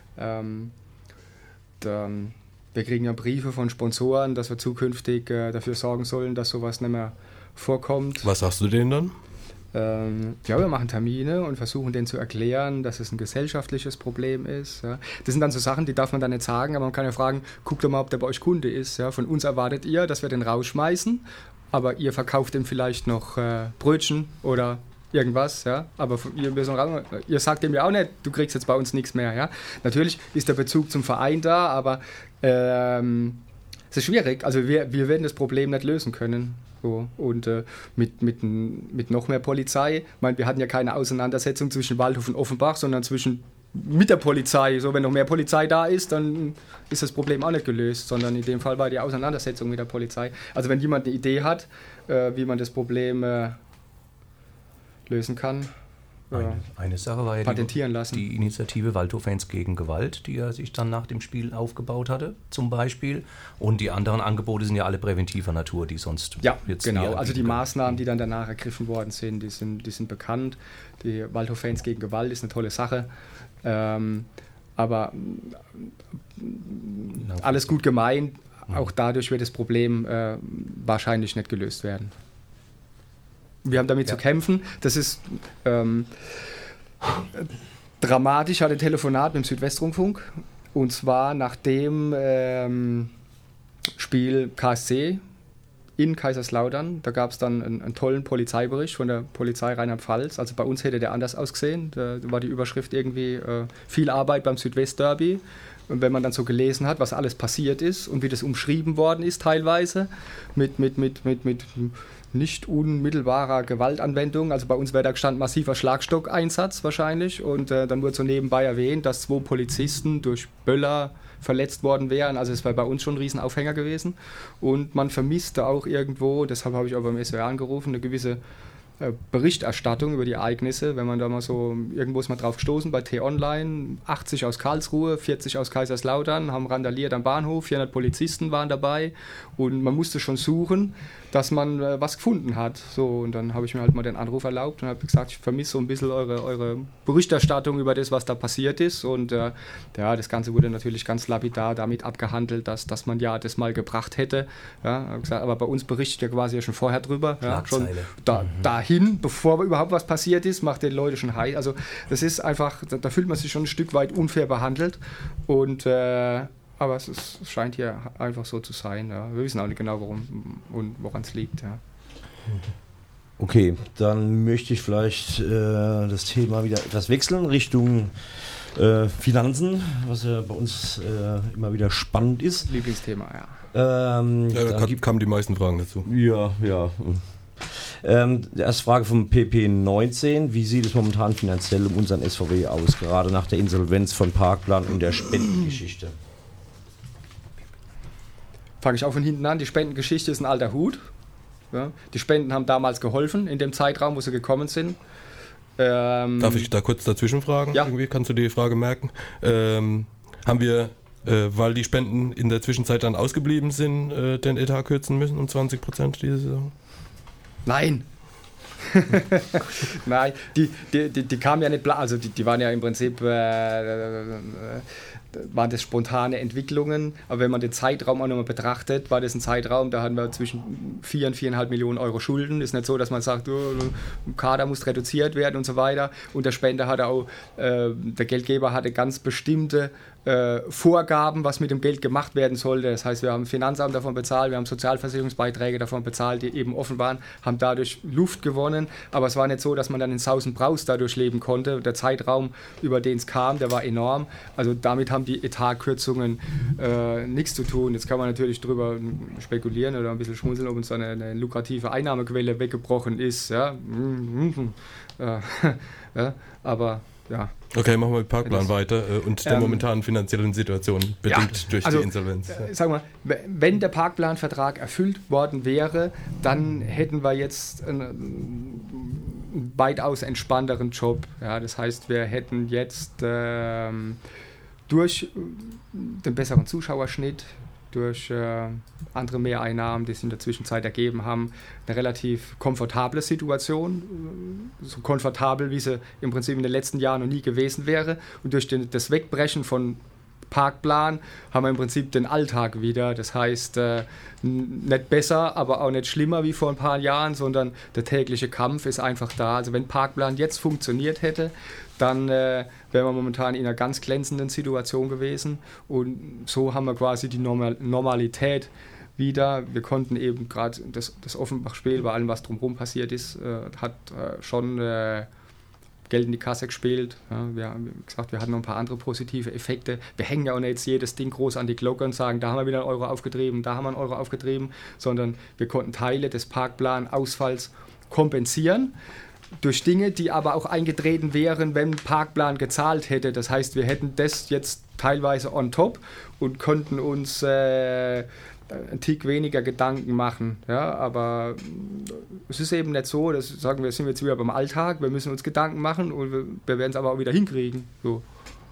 Wir kriegen ja Briefe von Sponsoren, dass wir zukünftig dafür sorgen sollen, dass sowas nicht mehr vorkommt. Was sagst du denen dann? Ja, wir machen Termine und versuchen denen zu erklären, dass es ein gesellschaftliches Problem ist. Ja. Das sind dann so Sachen, die darf man dann nicht sagen, aber man kann ja fragen, guckt doch mal, ob der bei euch Kunde ist. Ja. Von uns erwartet ihr, dass wir den rausschmeißen, aber ihr verkauft ihm vielleicht noch Brötchen oder irgendwas, ja, aber ihr sagt dem ja auch nicht, du kriegst jetzt bei uns nichts mehr, ja. Natürlich ist der Bezug zum Verein da, aber es ist schwierig, also wir werden das Problem nicht lösen können. So. Und mit noch mehr Polizei, ich meine, wir hatten ja keine Auseinandersetzung zwischen Waldhof und Offenbach, sondern mit der Polizei. So, wenn noch mehr Polizei da ist, dann ist das Problem auch nicht gelöst, sondern in dem Fall war die Auseinandersetzung mit der Polizei. Also wenn jemand eine Idee hat, wie man das Problem lösen kann. Eine Sache war ja patentieren lassen. Die Initiative Waldhof-Fans gegen Gewalt, die er sich dann nach dem Spiel aufgebaut hatte, zum Beispiel. Und die anderen Angebote sind ja alle präventiver Natur, die sonst jetzt genau. Also die Maßnahmen, die dann danach ergriffen worden sind, die sind bekannt. Die Waldhof-Fans gegen Gewalt ist eine tolle Sache. Aber alles gut gemeint, auch dadurch wird das Problem wahrscheinlich nicht gelöst werden. Wir haben damit zu kämpfen. Das ist dramatisch. Ich hatte ein Telefonat mit dem Südwestrundfunk. Und zwar nach dem Spiel KSC in Kaiserslautern. Da gab es dann einen tollen Polizeibericht von der Polizei Rheinland-Pfalz. Also bei uns hätte der anders ausgesehen. Da war die Überschrift irgendwie viel Arbeit beim Südwestderby. Und wenn man dann so gelesen hat, was alles passiert ist und wie das umschrieben worden ist teilweise mit nicht unmittelbarer Gewaltanwendung. Also bei uns wäre da gestanden massiver Schlagstockeinsatz wahrscheinlich. Und dann wurde so nebenbei erwähnt, dass 2 Polizisten durch Böller verletzt worden wären. Also es wäre bei uns schon ein Riesenaufhänger gewesen. Und man vermisste auch irgendwo, deshalb habe ich auch beim SWR angerufen, eine gewisse Berichterstattung über die Ereignisse, wenn man da mal so, irgendwo ist mal drauf gestoßen, bei T-Online, 80 aus Karlsruhe, 40 aus Kaiserslautern, haben randaliert am Bahnhof, 400 Polizisten waren dabei und man musste schon suchen, dass man was gefunden hat. So, und dann habe ich mir halt mal den Anruf erlaubt und habe gesagt, ich vermisse so ein bisschen eure Berichterstattung über das, was da passiert ist. Und das Ganze wurde natürlich ganz lapidar damit abgehandelt, dass man ja das mal gebracht hätte. Ja, habe gesagt, aber bei uns berichtet ja quasi ja schon vorher drüber. Ja, schon dahin, bevor überhaupt was passiert ist, macht den Leute schon heiß. Also das ist einfach, da fühlt man sich schon ein Stück weit unfair behandelt. Und aber es scheint hier einfach so zu sein. Ja. Wir wissen auch nicht genau, warum und woran es liegt. Ja. Okay, dann möchte ich vielleicht das Thema wieder etwas wechseln Richtung Finanzen, was ja bei uns immer wieder spannend ist. Lieblingsthema, ja. Da kamen die meisten Fragen dazu. Ja. Erste Frage vom PP19. Wie sieht es momentan finanziell um unseren SVW aus, gerade nach der Insolvenz von Parkplan und der Spendengeschichte? Fange ich auch von hinten an. Die Spendengeschichte ist ein alter Hut. Ja. Die Spenden haben damals geholfen, in dem Zeitraum, wo sie gekommen sind. Darf ich da kurz dazwischen fragen? Ja. Irgendwie kannst du die Frage merken. Haben wir, weil die Spenden in der Zwischenzeit dann ausgeblieben sind, den Etat kürzen müssen um 20% diese Saison? Nein. Nein, die kamen ja nicht, also die waren ja im Prinzip waren das spontane Entwicklungen, aber wenn man den Zeitraum auch nochmal betrachtet, war das ein Zeitraum, da hatten wir zwischen 4 und 4,5 Millionen Euro Schulden. Ist nicht so, dass man sagt, Kader muss reduziert werden und so weiter. Und der Spender hatte auch, der Geldgeber hatte ganz bestimmte Vorgaben, was mit dem Geld gemacht werden sollte. Das heißt, wir haben Finanzamt davon bezahlt, wir haben Sozialversicherungsbeiträge davon bezahlt, die eben offen waren, haben dadurch Luft gewonnen. Aber es war nicht so, dass man dann in Saus und Braus dadurch leben konnte. Der Zeitraum, über den es kam, der war enorm. Also damit haben haben die Etatkürzungen nichts zu tun. Jetzt kann man natürlich drüber spekulieren oder ein bisschen schmunzeln, ob uns eine lukrative Einnahmequelle weggebrochen ist. Ja? Ja, aber ja. Okay, machen wir mit Parkplan weiter und der momentanen finanziellen Situation bedingt durch die Insolvenz. Sagen wir, wenn der Parkplanvertrag erfüllt worden wäre, dann hätten wir jetzt einen weitaus entspannteren Job. Ja, das heißt, wir hätten jetzt durch den besseren Zuschauerschnitt, durch andere Mehreinnahmen, die es in der Zwischenzeit ergeben haben, eine relativ komfortable Situation, so komfortabel, wie sie im Prinzip in den letzten Jahren noch nie gewesen wäre. Und durch das Wegbrechen von Parkplan haben wir im Prinzip den Alltag wieder. Das heißt, nicht besser, aber auch nicht schlimmer wie vor ein paar Jahren, sondern der tägliche Kampf ist einfach da. Also wenn Parkplan jetzt funktioniert hätte, dann wären wir momentan in einer ganz glänzenden Situation gewesen. Und so haben wir quasi die Normalität wieder. Wir konnten eben gerade das Offenbach-Spiel, bei allem, was drumherum passiert ist, hat schon Geld in die Kasse gespielt. Ja, wie gesagt, wir hatten noch ein paar andere positive Effekte. Wir hängen ja auch nicht jetzt jedes Ding groß an die Glocke und sagen, da haben wir wieder einen Euro aufgetrieben, da haben wir einen Euro aufgetrieben, sondern wir konnten Teile des Parkplan-Ausfalls kompensieren durch Dinge, die aber auch eingetreten wären, wenn Parkplan gezahlt hätte. Das heißt, wir hätten das jetzt teilweise on top und konnten uns einen Tick weniger Gedanken machen. Ja, aber es ist eben nicht so, dass sagen wir, sind jetzt wieder beim Alltag, wir müssen uns Gedanken machen und wir werden es aber auch wieder hinkriegen. So.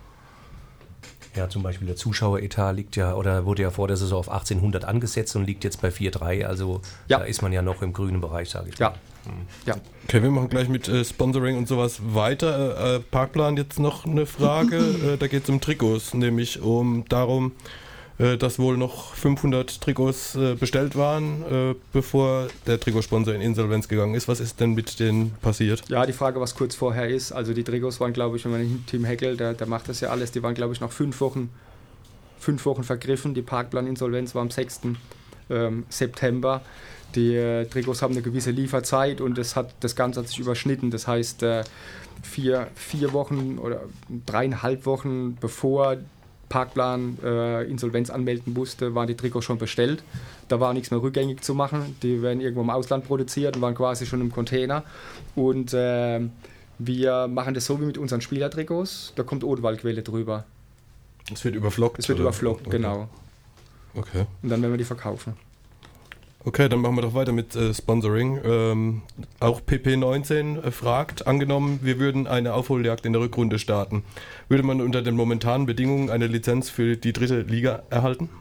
Ja, zum Beispiel der Zuschaueretat liegt ja, oder wurde ja vor der Saison auf 1800 angesetzt und liegt jetzt bei 4,3, also da ist man ja noch im grünen Bereich, sage ich mal. Ja. Okay, wir machen gleich mit Sponsoring und sowas weiter. Parkplan jetzt noch eine Frage, da geht es um Trikots, nämlich darum, dass wohl noch 500 Trikots bestellt waren, bevor der Trikotsponsor in Insolvenz gegangen ist. Was ist denn mit denen passiert? Ja, die Frage, was kurz vorher ist, also die Trikots waren, glaube ich, wenn man Team Heckel, der macht das ja alles, die waren, glaube ich, noch 5 Wochen vergriffen. Die Parkplan-Insolvenz war am 6. September. Die Trikots haben eine gewisse Lieferzeit und das Ganze hat sich überschnitten. Das heißt, 4 Wochen oder 3,5 Wochen bevor Parkplan Insolvenz anmelden musste, waren die Trikots schon bestellt. Da war nichts mehr rückgängig zu machen. Die werden irgendwo im Ausland produziert und waren quasi schon im Container. Und wir machen das so wie mit unseren Spielertrikots. Da kommt Odenwaldquelle drüber. Es wird überflockt? Es wird überflockt, okay. Genau. Okay. Und dann werden wir die verkaufen. Okay, dann machen wir doch weiter mit Sponsoring. Auch PP19 fragt, angenommen, wir würden eine Aufholjagd in der Rückrunde starten. Würde man unter den momentanen Bedingungen eine Lizenz für die 3. Liga erhalten?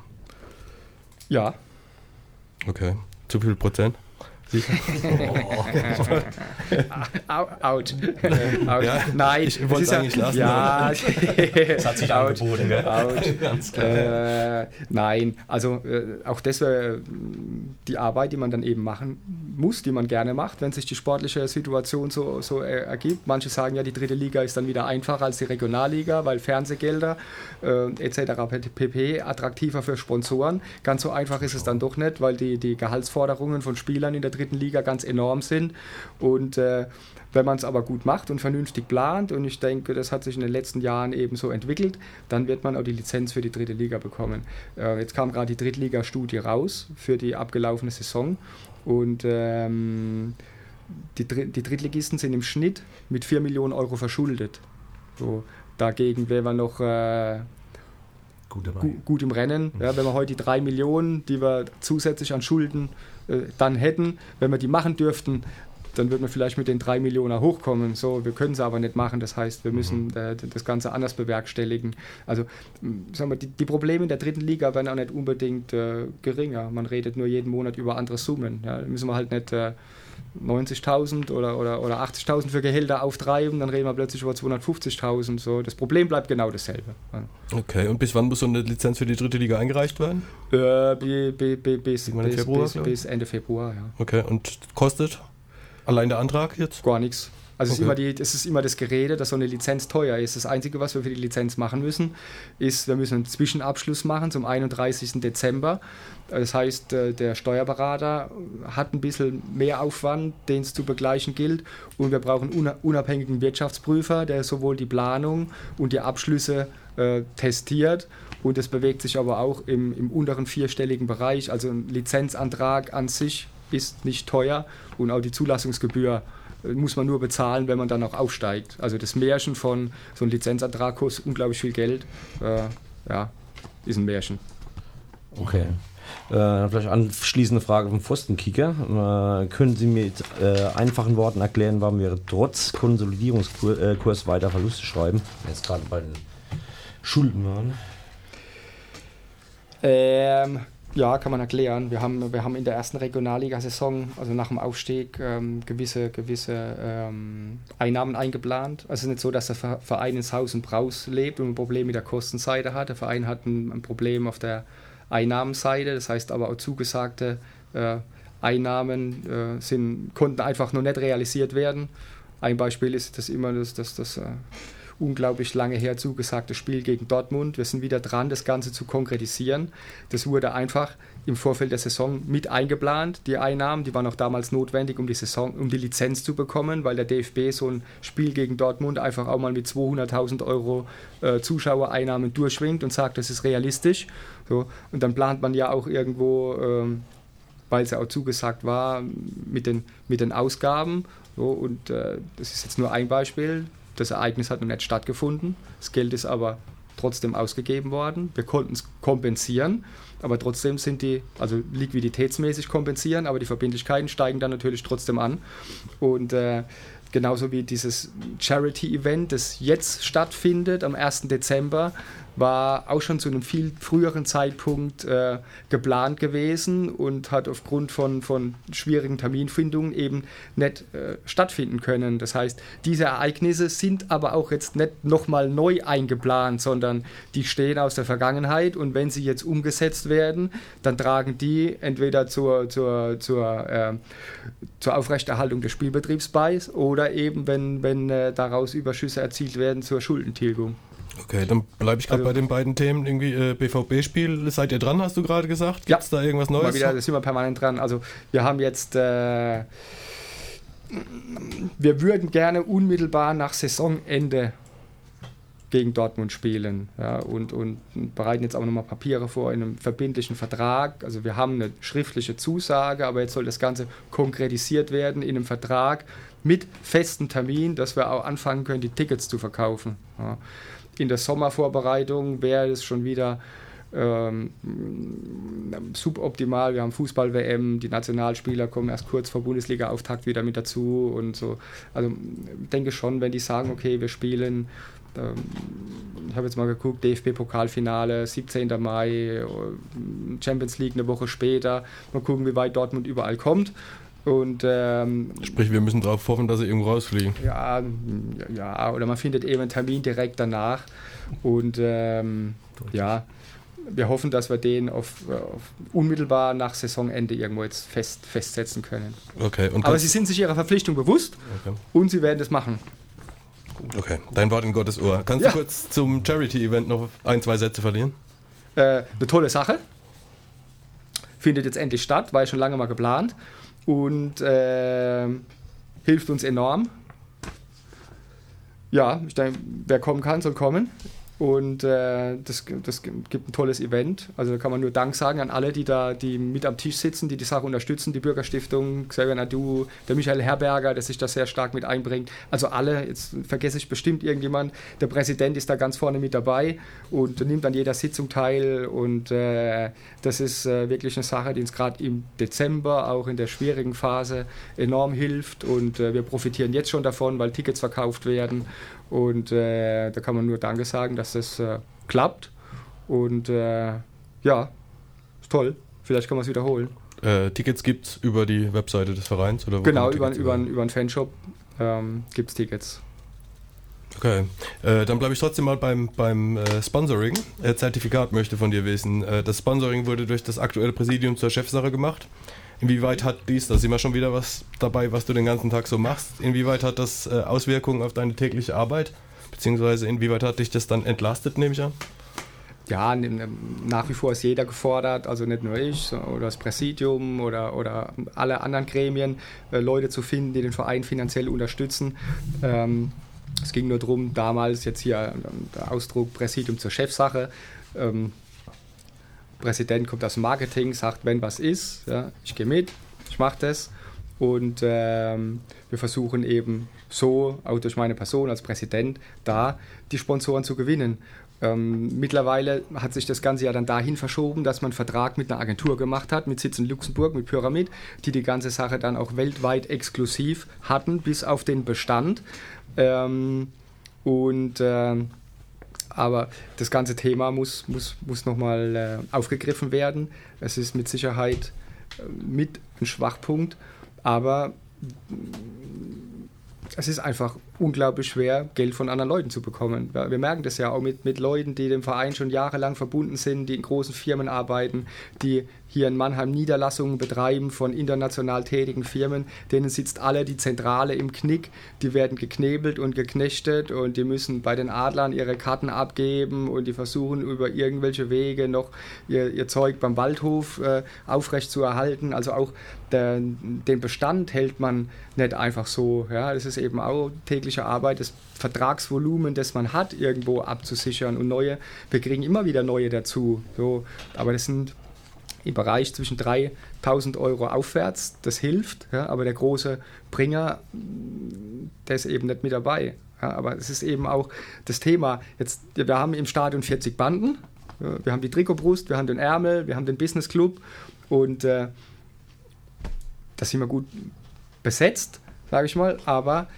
Ja. Okay. Zu viel Prozent? Sicher? Out. Ja, nein, ich wollte es eigentlich lassen. Ja, das hat sich angeboten. Ganz klar. Nein, also auch das wäre die Arbeit, die man dann eben machen muss, die man gerne macht, wenn sich die sportliche Situation so ergibt. Manche sagen ja, die 3. Liga ist dann wieder einfacher als die Regionalliga, weil Fernsehgelder etc. pp. Attraktiver für Sponsoren. Ganz so einfach ist es dann doch nicht, weil die Gehaltsforderungen von Spielern in der 3. Liga ganz enorm sind und wenn man es aber gut macht und vernünftig plant und ich denke, das hat sich in den letzten Jahren eben so entwickelt, dann wird man auch die Lizenz für die 3. Liga bekommen. Jetzt kam gerade die Drittliga-Studie raus für die abgelaufene Saison und die Drittligisten sind im Schnitt mit 4 Millionen Euro verschuldet. So, dagegen wären wir noch gut im Rennen. Ja, wenn wir heute die 3 Millionen, die wir zusätzlich an Schulden dann hätten, wenn wir die machen dürften, dann würden wir vielleicht mit den 3 Millionen hochkommen. So, wir können es aber nicht machen. Das heißt, wir müssen das Ganze anders bewerkstelligen. Also, sagen wir, die Probleme in der 3. Liga werden auch nicht unbedingt geringer. Man redet nur jeden Monat über andere Summen. Ja, da müssen wir halt nicht 90.000 oder 80.000 für Gehälter auftreiben, dann reden wir plötzlich über 250.000. So. Das Problem bleibt genau dasselbe. Okay, und bis wann muss so eine Lizenz für die 3. Liga eingereicht werden? Bis Ende Februar, ja. Okay, und kostet? Allein der Antrag jetzt? Gar nichts. Also Okay. es ist immer das Gerede, dass so eine Lizenz teuer ist. Das Einzige, was wir für die Lizenz machen müssen, ist, wir müssen einen Zwischenabschluss machen zum 31. Dezember. Das heißt, der Steuerberater hat ein bisschen mehr Aufwand, den es zu begleichen gilt. Und wir brauchen unabhängigen Wirtschaftsprüfer, der sowohl die Planung und die Abschlüsse testiert. Und es bewegt sich aber auch im unteren vierstelligen Bereich. Also ein Lizenzantrag an sich ist nicht teuer und auch die Zulassungsgebühr muss man nur bezahlen, wenn man dann auch aufsteigt. Also das Märchen von so einem Lizenzantrag kostet unglaublich viel Geld. Ist ein Märchen. Okay. Vielleicht anschließende Frage vom Pfostenkicker. Können Sie mir mit einfachen Worten erklären, warum wir trotz Konsolidierungskurs weiter Verluste schreiben? Jetzt gerade bei den Schulden waren. Ja, kann man erklären. Wir haben in der ersten Regionalliga-Saison, also nach dem Aufstieg, gewisse Einnahmen eingeplant. Also es ist nicht so, dass der Verein ins Haus und Braus lebt und ein Problem mit der Kostenseite hat. Der Verein hat ein Problem auf der Einnahmenseite. Das heißt aber auch zugesagte Einnahmen konnten einfach noch nicht realisiert werden. Ein Beispiel ist das immer das unglaublich lange her zugesagte Spiel gegen Dortmund. Wir sind wieder dran, das Ganze zu konkretisieren. Das wurde einfach im Vorfeld der Saison mit eingeplant. Die Einnahmen, die waren auch damals notwendig, um die Lizenz zu bekommen, weil der DFB so ein Spiel gegen Dortmund einfach auch mal mit 200.000 Euro Zuschauereinnahmen durchschwingt und sagt, das ist realistisch. So. Und dann plant man ja auch irgendwo, weil es ja auch zugesagt war, mit den Ausgaben. So. Und das ist jetzt nur ein Beispiel. Das Ereignis hat noch nicht stattgefunden. Das Geld ist aber trotzdem ausgegeben worden. Wir konnten es kompensieren, aber trotzdem also liquiditätsmäßig kompensieren, aber die Verbindlichkeiten steigen dann natürlich trotzdem an. Und genauso wie dieses Charity-Event, das jetzt stattfindet am 1. Dezember, war auch schon zu einem viel früheren Zeitpunkt geplant gewesen und hat aufgrund von schwierigen Terminfindungen eben nicht stattfinden können. Das heißt, diese Ereignisse sind aber auch jetzt nicht nochmal neu eingeplant, sondern die stehen aus der Vergangenheit und wenn sie jetzt umgesetzt werden, dann tragen die entweder zur Aufrechterhaltung des Spielbetriebs bei oder eben, wenn daraus Überschüsse erzielt werden, zur Schuldentilgung. Okay, dann bleibe ich gerade bei den beiden Themen. Irgendwie BVB-Spiel, seid ihr dran, hast du gerade gesagt? Gibt es da irgendwas Neues? Mal wieder, da sind wir permanent dran. Also wir haben jetzt, wir würden gerne unmittelbar nach Saisonende gegen Dortmund spielen, ja, und bereiten jetzt auch nochmal Papiere vor in einem verbindlichen Vertrag. Also wir haben eine schriftliche Zusage, aber jetzt soll das Ganze konkretisiert werden in einem Vertrag mit festem Termin, dass wir auch anfangen können, die Tickets zu verkaufen. Ja. In der Sommervorbereitung wäre es schon wieder suboptimal. Wir haben Fußball-WM, die Nationalspieler kommen erst kurz vor Bundesliga-Auftakt wieder mit dazu und so. Also ich denke schon, wenn die sagen, okay, wir spielen, ich habe jetzt mal geguckt, DFB-Pokalfinale, 17. Mai, Champions League eine Woche später, mal gucken, wie weit Dortmund überall kommt. Und, sprich, wir müssen darauf hoffen, dass sie irgendwo rausfliegen. Ja, oder man findet eben einen Termin direkt danach. Und ja, wir hoffen, dass wir den auf unmittelbar nach Saisonende irgendwo jetzt festsetzen können. Okay, aber sie sind sich ihrer Verpflichtung bewusst und sie werden das machen. Okay, dein Wort in Gottes Ohr. Kannst du kurz zum Charity-Event noch 1-2 Sätze verlieren? Eine tolle Sache. Findet jetzt endlich statt, war ja schon lange mal geplant. Und hilft uns enorm. Ja, ich denke, wer kommen kann, soll kommen. Und das gibt ein tolles Event. Also da kann man nur Dank sagen an alle, die mit am Tisch sitzen, die Sache unterstützen. Die Bürgerstiftung, Xavier Nadu, der Michael Herberger, der sich da sehr stark mit einbringt. Also alle, jetzt vergesse ich bestimmt irgendjemand. Der Präsident ist da ganz vorne mit dabei und nimmt an jeder Sitzung teil. Und das ist wirklich eine Sache, die uns gerade im Dezember, auch in der schwierigen Phase, enorm hilft. Und wir profitieren jetzt schon davon, weil Tickets verkauft werden. Und da kann man nur Danke sagen, dass das klappt. Und ja, ist toll. Vielleicht kann man es wiederholen. Tickets gibt es über die Webseite des Vereins? Oder wo genau, über einen Fanshop gibt es Tickets. Okay, dann bleibe ich trotzdem mal beim Sponsoring. Zertifikat möchte von dir wissen. Das Sponsoring wurde durch das aktuelle Präsidium zur Chefsache gemacht. Inwieweit hat da sind wir schon wieder was dabei, was du den ganzen Tag so machst? Inwieweit hat das Auswirkungen auf deine tägliche Arbeit? Beziehungsweise inwieweit hat dich das dann entlastet, nehme ich an? Ja, nach wie vor ist jeder gefordert, also nicht nur ich oder das Präsidium oder alle anderen Gremien, Leute zu finden, die den Verein finanziell unterstützen. Es ging nur darum, damals jetzt hier der Ausdruck Präsidium zur Chefsache. Präsident kommt aus dem Marketing, sagt, wenn was ist, ja, ich gehe mit, ich mache das. Und wir versuchen eben so, auch durch meine Person als Präsident, da die Sponsoren zu gewinnen. Mittlerweile hat sich das Ganze ja dann dahin verschoben, dass man einen Vertrag mit einer Agentur gemacht hat, mit Sitz in Luxemburg, mit Pyramid, die ganze Sache dann auch weltweit exklusiv hatten, bis auf den Bestand. Aber das ganze Thema muss nochmal aufgegriffen werden. Es ist mit Sicherheit mit ein Schwachpunkt, aber es ist einfach unglaublich schwer, Geld von anderen Leuten zu bekommen. Wir merken das ja auch mit Leuten, die dem Verein schon jahrelang verbunden sind, die in großen Firmen arbeiten, die hier in Mannheim Niederlassungen betreiben von international tätigen Firmen. Denen sitzt alle die Zentrale im Knick. Die werden geknebelt und geknechtet und die müssen bei den Adlern ihre Karten abgeben und die versuchen über irgendwelche Wege noch ihr Zeug beim Waldhof aufrecht zu erhalten. Also auch den Bestand hält man nicht einfach so. Ja, das ist eben auch tägliche Arbeit, das Vertragsvolumen, das man hat, irgendwo abzusichern und wir kriegen immer wieder neue dazu. So, aber das sind im Bereich zwischen 3.000 Euro aufwärts, das hilft, ja, aber der große Bringer, der ist eben nicht mit dabei. Ja, aber es ist eben auch das Thema, jetzt, wir haben im Stadion 40 Banden, wir haben die Trikotbrust, wir haben den Ärmel, wir haben den Business Club und da sind wir gut besetzt, sage ich mal, aber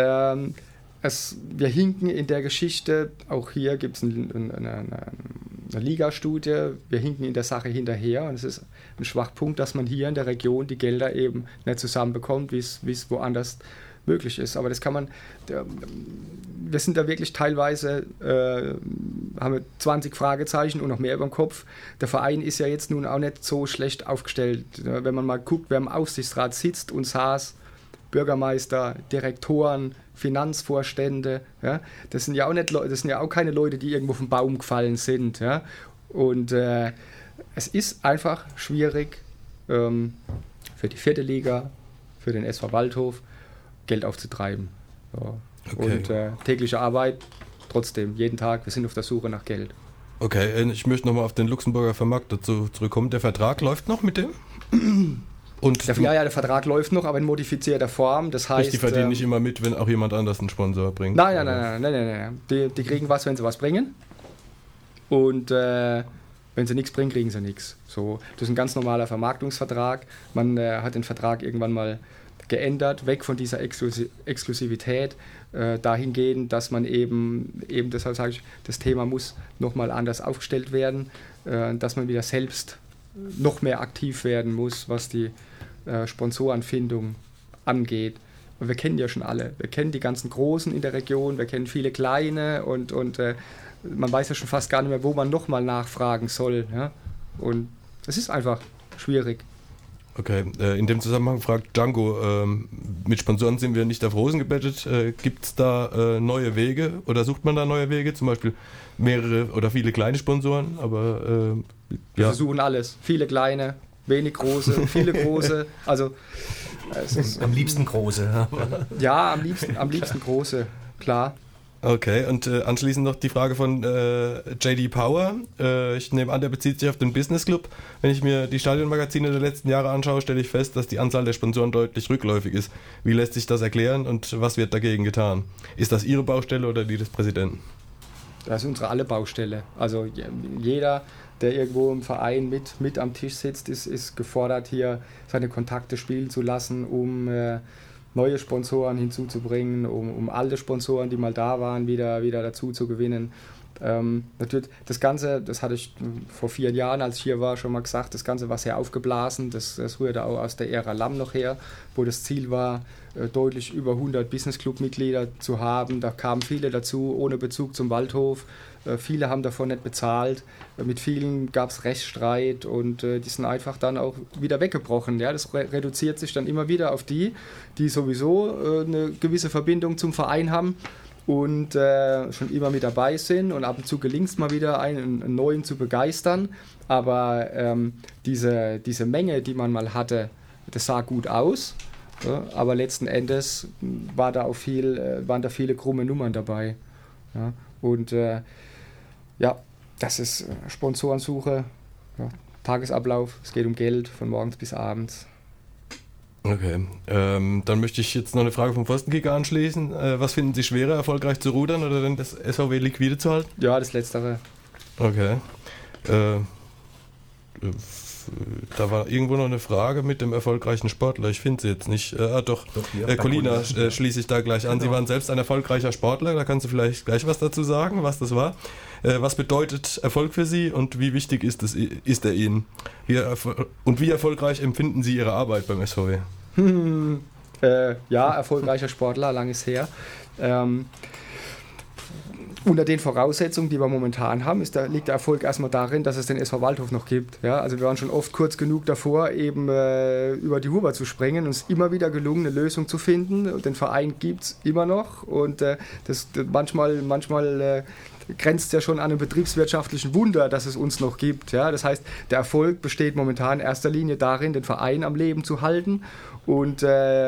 wir hinken in der Geschichte, auch hier gibt es eine Liga-Studie, wir hinken in der Sache hinterher und es ist ein Schwachpunkt, dass man hier in der Region die Gelder eben nicht zusammenbekommt, wie es woanders möglich ist. Aber das kann man, wir sind da wirklich teilweise, haben wir 20 Fragezeichen und noch mehr über dem Kopf. Der Verein ist ja jetzt nun auch nicht so schlecht aufgestellt. Wenn man mal guckt, wer im Aufsichtsrat sitzt und saß, Bürgermeister, Direktoren, Finanzvorstände, ja, das sind ja auch keine Leute, die irgendwo vom Baum gefallen sind, ja, und es ist einfach schwierig für die 4. Liga, für den SV Waldhof Geld aufzutreiben. Ja. Okay. Und tägliche Arbeit, trotzdem, jeden Tag, wir sind auf der Suche nach Geld. Okay, ich möchte nochmal auf den Luxemburger Vermarkter zurückkommen. Der Vertrag läuft noch mit dem? Und der Vertrag läuft noch, aber in modifizierter Form. Das heißt, die verdienen nicht immer mit, wenn auch jemand anders einen Sponsor bringt. Nein. Die kriegen was, wenn sie was bringen. Und wenn sie nichts bringen, kriegen sie nichts. So, das ist ein ganz normaler Vermarktungsvertrag. Man hat den Vertrag irgendwann mal geändert, weg von dieser Exklusivität, dahingehend, dass man eben deshalb sage ich, das Thema muss nochmal anders aufgestellt werden, dass man wieder selbst noch mehr aktiv werden muss, was die Sponsorenfindung angeht. Und wir kennen ja schon alle. Wir kennen die ganzen Großen in der Region, wir kennen viele kleine und man weiß ja schon fast gar nicht mehr, wo man nochmal nachfragen soll. Ja? Und es ist einfach schwierig. Okay, in dem Zusammenhang fragt Django, mit Sponsoren sind wir nicht auf Rosen gebettet. Gibt es da neue Wege oder sucht man da neue Wege? Zum Beispiel mehrere oder viele kleine Sponsoren, aber wir versuchen alles. Viele kleine, wenig große, viele große. Also es ist am liebsten große. Ja, am liebsten große, klar. Okay, und anschließend noch die Frage von JD Power. Ich nehme an, der bezieht sich auf den Business Club. Wenn ich mir die Stadionmagazine der letzten Jahre anschaue, stelle ich fest, dass die Anzahl der Sponsoren deutlich rückläufig ist. Wie lässt sich das erklären und was wird dagegen getan? Ist das Ihre Baustelle oder die des Präsidenten? Das ist unsere alle Baustelle. Also jeder, der irgendwo im Verein mit am Tisch sitzt, ist gefordert, hier seine Kontakte spielen zu lassen, um neue Sponsoren hinzuzubringen, um alte Sponsoren, die mal da waren, wieder dazu zu gewinnen. Natürlich, das Ganze, das hatte ich vor 4 Jahren, als ich hier war, schon mal gesagt, das Ganze war sehr aufgeblasen, das rührte auch aus der Ära Lamm noch her, wo das Ziel war, deutlich über 100 Business-Club-Mitglieder zu haben. Da kamen viele dazu, ohne Bezug zum Waldhof. Viele haben davon nicht bezahlt. Mit vielen gab es Rechtsstreit und die sind einfach dann auch wieder weggebrochen. Ja? Das reduziert sich dann immer wieder auf die sowieso eine gewisse Verbindung zum Verein haben und schon immer mit dabei sind. Und ab und zu gelingt es mal wieder, einen neuen zu begeistern. Aber diese Menge, die man mal hatte, das sah gut aus. Ja? Aber letzten Endes waren da viele krumme Nummern dabei. Ja? Und das ist Sponsorensuche, Tagesablauf, es geht um Geld von morgens bis abends. Okay, dann möchte ich jetzt noch eine Frage vom Pfostenkicker anschließen. Was finden Sie schwerer, erfolgreich zu rudern oder denn das SVW liquide zu halten? Ja, das Letztere. Okay. Da war irgendwo noch eine Frage mit dem erfolgreichen Sportler. Ich finde sie jetzt nicht. Doch Colina schließe ich da gleich an. Sie waren selbst ein erfolgreicher Sportler. Da kannst du vielleicht gleich was dazu sagen, was das war. Was bedeutet Erfolg für Sie und wie wichtig ist er Ihnen? Wie erfolgreich empfinden Sie Ihre Arbeit beim SVW? Erfolgreicher Sportler, lang ist her. Unter den Voraussetzungen, die wir momentan haben, liegt der Erfolg erstmal darin, dass es den SV Waldhof noch gibt. Ja, also wir waren schon oft kurz genug davor, eben über die Huber zu springen und es ist immer wieder gelungen, eine Lösung zu finden. Und den Verein gibt es immer noch und manchmal grenzt es ja schon an einem betriebswirtschaftlichen Wunder, dass es uns noch gibt. Ja, das heißt, der Erfolg besteht momentan in erster Linie darin, den Verein am Leben zu halten und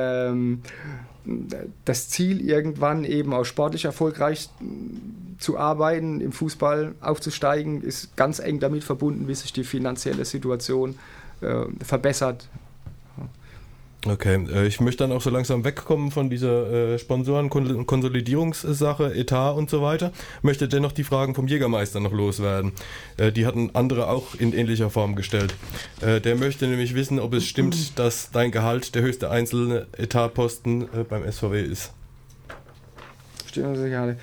das Ziel, irgendwann eben auch sportlich erfolgreich zu arbeiten, im Fußball aufzusteigen, ist ganz eng damit verbunden, wie sich die finanzielle Situation verbessert. Okay, ich möchte dann auch so langsam wegkommen von dieser Sponsoren-Konsolidierungssache, Etat und so weiter. Möchte dennoch die Fragen vom Jägermeister noch loswerden. Die hatten andere auch in ähnlicher Form gestellt. Der möchte nämlich wissen, ob es stimmt, dass dein Gehalt der höchste einzelne Etatposten beim SVW ist. Stimmt, sicher.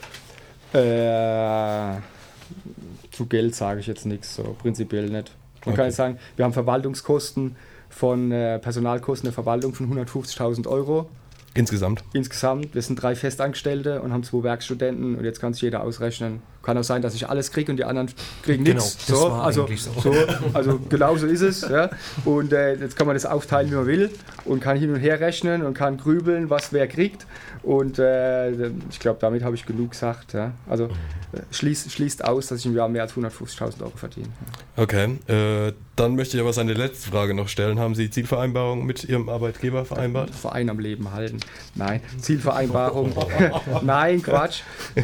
Zu Geld sage ich jetzt nichts, so prinzipiell nicht. Man kann jetzt sagen, wir haben Verwaltungskosten von Personalkosten der Verwaltung von 150.000 Euro. Insgesamt? Insgesamt. Wir sind 3 Festangestellte und haben 2 Werkstudenten und jetzt kann sich jeder ausrechnen. Kann auch sein, dass ich alles kriege und die anderen kriegen nichts. Genau, das war eigentlich so. Also genau so ist es. Ja. Und jetzt kann man das aufteilen, wie man will und kann hin und her rechnen und kann grübeln, was wer kriegt. Und ich glaube, damit habe ich genug gesagt. Ja. Also schließt aus, dass ich im Jahr mehr als 150.000 Euro verdiene. Okay, dann möchte ich aber seine letzte Frage noch stellen. Haben Sie Zielvereinbarungen mit Ihrem Arbeitgeber vereinbart? Verein am Leben halten. Nein, Zielvereinbarung. Nein, Quatsch.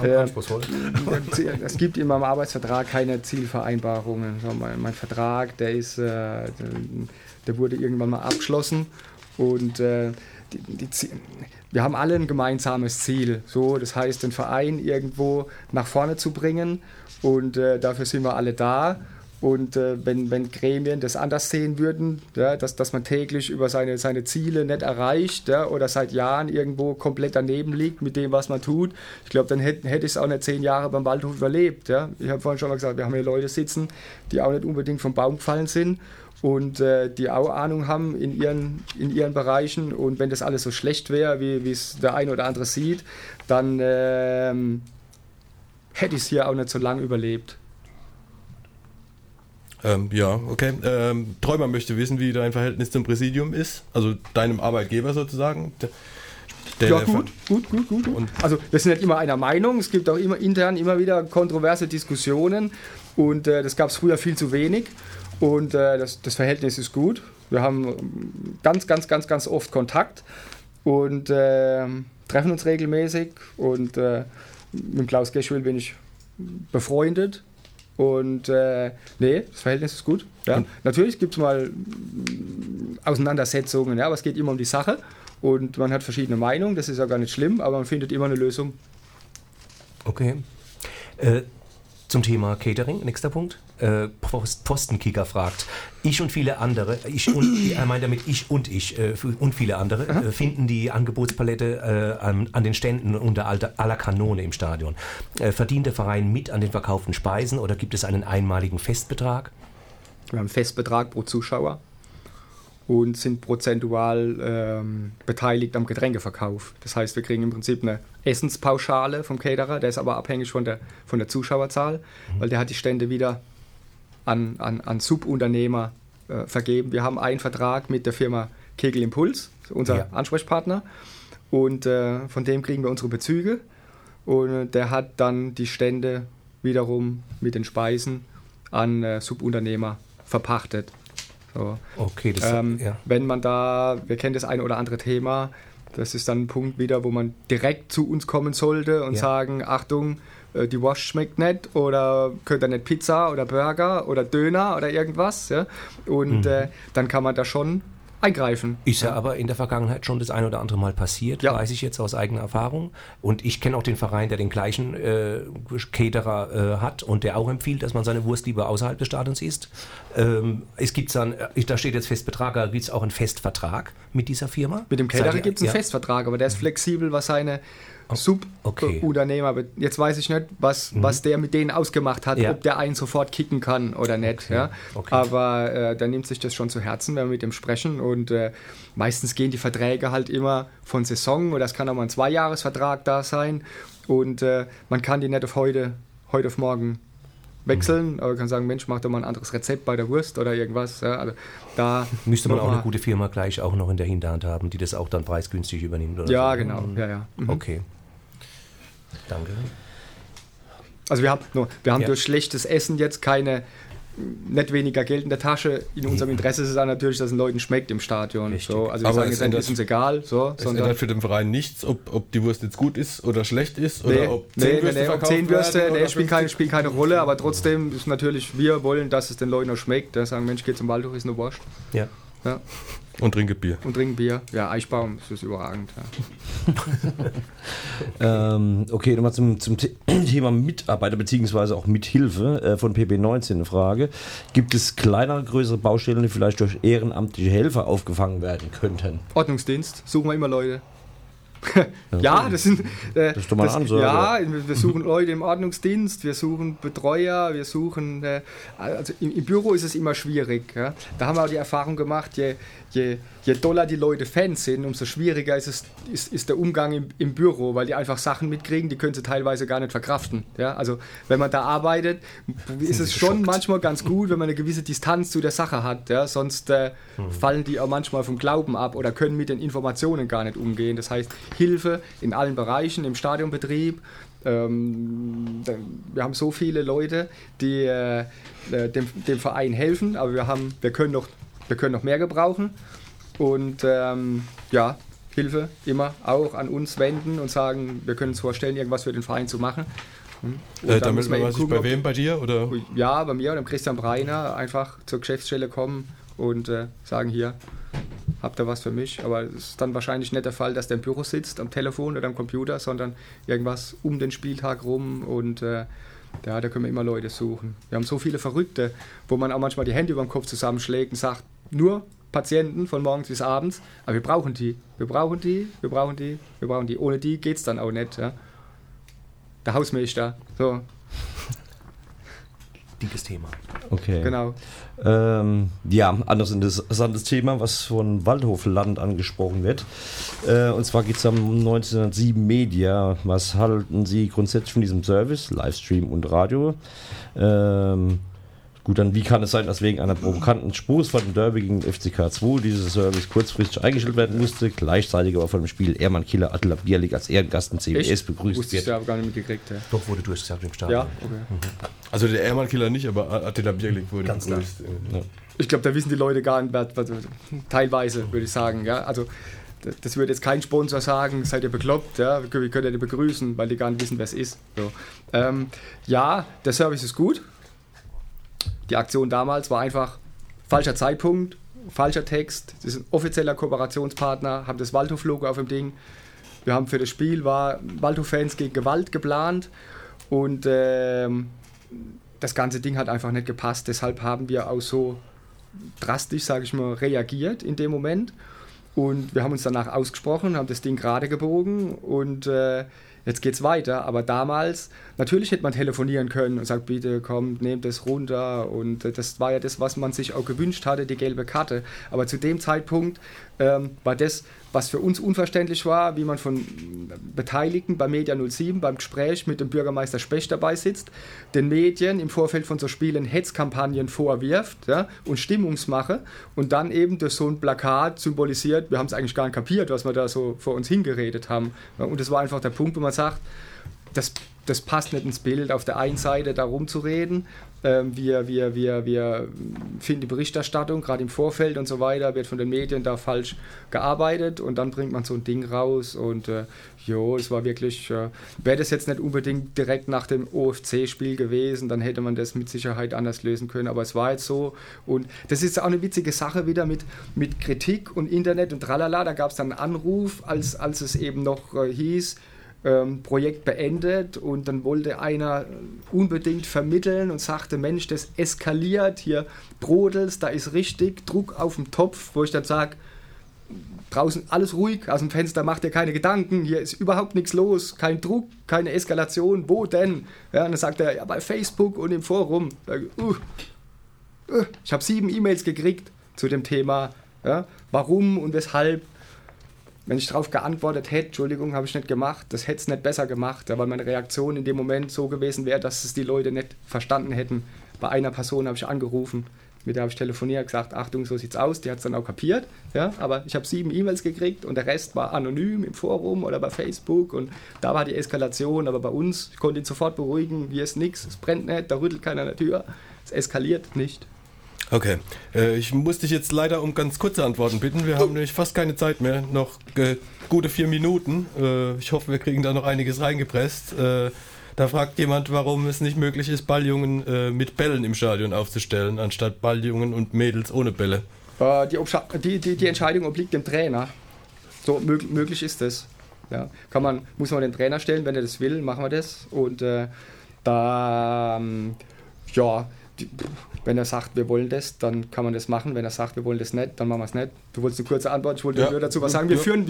Es gibt in meinem Arbeitsvertrag keine Zielvereinbarungen. Mein Vertrag, der wurde irgendwann mal abgeschlossen und wir haben alle ein gemeinsames Ziel. So, das heißt, den Verein irgendwo nach vorne zu bringen und dafür sind wir alle da. Und wenn Gremien das anders sehen würden, ja, dass man täglich über seine Ziele nicht erreicht, ja, oder seit Jahren irgendwo komplett daneben liegt mit dem, was man tut, ich glaube, dann hätte ich es auch nicht 10 Jahre beim Waldhof überlebt. Ja. Ich habe vorhin schon mal gesagt, wir haben hier Leute sitzen, die auch nicht unbedingt vom Baum gefallen sind und die auch Ahnung haben in ihren Bereichen. Und wenn das alles so schlecht wäre, wie es der eine oder andere sieht, dann hätte ich es hier auch nicht so lange überlebt. Ja, okay. Träumer möchte wissen, wie dein Verhältnis zum Präsidium ist, also deinem Arbeitgeber sozusagen. Gut. Und also wir sind nicht immer einer Meinung, es gibt auch intern immer wieder kontroverse Diskussionen und das gab es früher viel zu wenig und das Verhältnis ist gut. Wir haben ganz oft Kontakt und treffen uns regelmäßig und mit Klaus Geschwil bin ich befreundet. Und das Verhältnis ist gut. Ja. Natürlich gibt es mal Auseinandersetzungen, ja, aber es geht immer um die Sache und man hat verschiedene Meinungen, das ist ja gar nicht schlimm, aber man findet immer eine Lösung. Okay. Zum Thema Catering, nächster Punkt. Pfostenkicker fragt, ich und viele andere, er meint damit ich und viele andere, finden die Angebotspalette an den Ständen unter aller Kanone im Stadion. Verdient der Verein mit an den verkauften Speisen oder gibt es einen einmaligen Festbetrag? Wir haben einen Festbetrag pro Zuschauer und sind prozentual beteiligt am Getränkeverkauf. Das heißt, wir kriegen im Prinzip eine Essenspauschale vom Caterer, der ist aber abhängig von der Zuschauerzahl, weil der hat die Stände wieder an Subunternehmer vergeben. Wir haben einen Vertrag mit der Firma Kegel Impuls, unser Ansprechpartner, und von dem kriegen wir unsere Bezüge, und der hat dann die Stände wiederum mit den Speisen an Subunternehmer verpachtet. So. Okay, wenn man da, wir kennen das eine oder andere Thema, das ist dann ein Punkt wieder, wo man direkt zu uns kommen sollte und sagen, Achtung, die Wurst schmeckt nicht, oder könnt ihr nicht Pizza oder Burger oder Döner oder irgendwas. Ja? Und dann kann man da schon eingreifen. Ist ja aber in der Vergangenheit schon das ein oder andere Mal passiert, weiß ich jetzt aus eigener Erfahrung. Und ich kenne auch den Verein, der den gleichen Caterer hat und der auch empfiehlt, dass man seine Wurst lieber außerhalb des Stadions isst. Es gibt dann, da steht jetzt Festbetrag, da gibt es auch einen Festvertrag mit dieser Firma. Mit dem Caterer gibt es einen Festvertrag, aber der ist flexibel, was seine Subunternehmer. Jetzt weiß ich nicht, was der mit denen ausgemacht hat, ob der einen sofort kicken kann oder nicht. Okay. Ja? Okay. Aber der nimmt sich das schon zu Herzen, wenn wir mit dem sprechen. Und meistens gehen die Verträge halt immer von Saison, oder es kann auch mal ein 2-Jahres-Vertrag da sein. Und man kann die nicht auf heute auf morgen wechseln, aber man kann sagen, Mensch, mach doch mal ein anderes Rezept bei der Wurst oder irgendwas. Ja, also da müsste man auch eine gute Firma gleich auch noch in der Hinterhand haben, die das auch dann preisgünstig übernimmt. Oder ja, so. Genau. Ja. Okay. Danke. Also wir haben durch schlechtes Essen jetzt nicht weniger Geld in der Tasche. In unserem Interesse ist es dann natürlich, dass es den Leuten schmeckt im Stadion. So, also wir sagen, es ist uns egal. So, es ändert für den Verein nichts, ob die Wurst jetzt gut ist oder schlecht ist, oder ob 10 Würste verkauft 10 Würste, spielt keine Rolle, aber trotzdem ist natürlich, wir wollen, dass es den Leuten auch schmeckt. Da sagen, Mensch, geht zum Waldhof, ist eine Wurst. Ja. Und trinke Bier. Ja, Eichbaum, das ist überragend. Ja. Okay, nochmal zum Thema Mitarbeiter bzw. auch Mithilfe von PB19 eine Frage. Gibt es kleinere, größere Baustellen, die vielleicht durch ehrenamtliche Helfer aufgefangen werden könnten? Ordnungsdienst, suchen wir immer Leute. Das sind. Das ist doch mal eine Ansage. Ja, wir suchen Leute im Ordnungsdienst, wir suchen Betreuer, wir suchen. Also im Büro ist es immer schwierig. Ja. Da haben wir auch die Erfahrung gemacht, je doller die Leute Fans sind, umso schwieriger ist der Umgang im Büro, weil die einfach Sachen mitkriegen, die können sie teilweise gar nicht verkraften. Ja. Also wenn man da arbeitet, ist es schon manchmal ganz gut, wenn man eine gewisse Distanz zu der Sache hat. Ja. Sonst fallen die auch manchmal vom Glauben ab oder können mit den Informationen gar nicht umgehen. Das heißt, Hilfe in allen Bereichen, im Stadionbetrieb. Wir haben so viele Leute, die dem Verein helfen, aber wir können noch mehr gebrauchen. Und Hilfe immer auch an uns wenden und sagen, wir können uns vorstellen, irgendwas für den Verein zu machen. Da müssen wir gucken, bei wem, bei dir? Oder? Ja, bei mir oder dem Christian Breiner einfach zur Geschäftsstelle kommen und sagen, hier, habt ihr was für mich? Aber es ist dann wahrscheinlich nicht der Fall, dass der im Büro sitzt, am Telefon oder am Computer, sondern irgendwas um den Spieltag rum, und da können wir immer Leute suchen. Wir haben so viele Verrückte, wo man auch manchmal die Hände über den Kopf zusammenschlägt und sagt, nur Patienten von morgens bis abends, aber wir brauchen die. Ohne die geht es dann auch nicht. Ja? Der Hausmeister, so. Dickes Thema. Okay. Genau. Anderes interessantes Thema, was von Waldhofland angesprochen wird. Und zwar geht es um 1907 Media. Was halten Sie grundsätzlich von diesem Service, Livestream und Radio? Gut, dann wie kann es sein, dass wegen einer provokanten Spurs vor dem Derby gegen FCK 2 dieser Service kurzfristig eingestellt werden musste, gleichzeitig aber von dem Spiel Erman Killer Attila Bierlik als Ehrengast im CBS begrüßt wird? Ich habe gar nicht mitgekriegt. Ja. Doch, wurde durchgesagt im Stadion. Ja, okay. Also der Erman Killer nicht, aber Attila Bierlik wurde begrüßt. Ja. Ich glaube, da wissen die Leute gar nicht, teilweise würde ich sagen. Ja? Also das würde jetzt kein Sponsor sagen, seid ihr bekloppt, ja? Wir können die begrüßen, weil die gar nicht wissen, wer es ist. So. Der Service ist gut. Die Aktion damals war einfach falscher Zeitpunkt, falscher Text. Das ist ein offizieller Kooperationspartner, haben das Waldhof-Logo auf dem Ding. Wir haben für das Spiel Waldhof-Fans gegen Gewalt geplant, und das ganze Ding hat einfach nicht gepasst. Deshalb haben wir auch so drastisch, sage ich mal, reagiert in dem Moment. Und wir haben uns danach ausgesprochen, haben das Ding gerade gebogen, und jetzt geht's weiter. Aber damals, natürlich hätte man telefonieren können und sagt, bitte kommt, nehmt das runter. Und das war ja das, was man sich auch gewünscht hatte, die gelbe Karte. Aber zu dem Zeitpunkt war das, was für uns unverständlich war, wie man von Beteiligten bei Media 07 beim Gespräch mit dem Bürgermeister Specht dabei sitzt, den Medien im Vorfeld von so Spielen Hetzkampagnen vorwirft, ja, und Stimmungsmache und dann eben durch so ein Plakat symbolisiert, wir haben es eigentlich gar nicht kapiert, was wir da so vor uns hingeredet haben. Ja, und das war einfach der Punkt, wo man sagt, das passt nicht ins Bild, auf der einen Seite da rumzureden. Wir finden die Berichterstattung, gerade im Vorfeld und so weiter, wird von den Medien da falsch gearbeitet und dann bringt man so ein Ding raus und es war wirklich, wäre das jetzt nicht unbedingt direkt nach dem OFC-Spiel gewesen, dann hätte man das mit Sicherheit anders lösen können, aber es war jetzt so und das ist auch eine witzige Sache wieder mit Kritik und Internet und tralala, da gab es dann einen Anruf, als es eben noch hieß, Projekt beendet und dann wollte einer unbedingt vermitteln und sagte, Mensch, das eskaliert, hier brodelst, da ist richtig Druck auf dem Topf, wo ich dann sage, draußen alles ruhig, aus dem Fenster macht ihr keine Gedanken, hier ist überhaupt nichts los, kein Druck, keine Eskalation, wo denn? Ja, und dann sagt er, ja, bei Facebook und im Forum. Ich habe 7 E-Mails gekriegt zu dem Thema, ja, warum und weshalb. Wenn ich darauf geantwortet hätte, Entschuldigung, habe ich nicht gemacht, das hätte es nicht besser gemacht, weil meine Reaktion in dem Moment so gewesen wäre, dass es die Leute nicht verstanden hätten. Bei einer Person habe ich angerufen, mit der habe ich telefoniert, gesagt, Achtung, so sieht's aus, die hat es dann auch kapiert, ja, aber ich habe 7 E-Mails gekriegt und der Rest war anonym im Forum oder bei Facebook und da war die Eskalation, aber bei uns, ich konnte ihn sofort beruhigen, hier ist nichts, es brennt nicht, da rüttelt keiner an der Tür, es eskaliert nicht. Okay, ich muss dich jetzt leider um ganz kurze Antworten bitten. Wir haben nämlich fast keine Zeit mehr, noch gute 4 Minuten. Ich hoffe, wir kriegen da noch einiges reingepresst. Da fragt jemand, warum es nicht möglich ist, Balljungen mit Bällen im Stadion aufzustellen, anstatt Balljungen und Mädels ohne Bälle. Die Entscheidung obliegt dem Trainer. So möglich ist das. Ja, muss man den Trainer stellen, wenn er das will, machen wir das. Und wenn er sagt, wir wollen das, dann kann man das machen. Wenn er sagt, wir wollen das nicht, dann machen wir es nicht. Du wolltest eine kurze Antwort, ich wollte nur dazu was sagen. Wir führen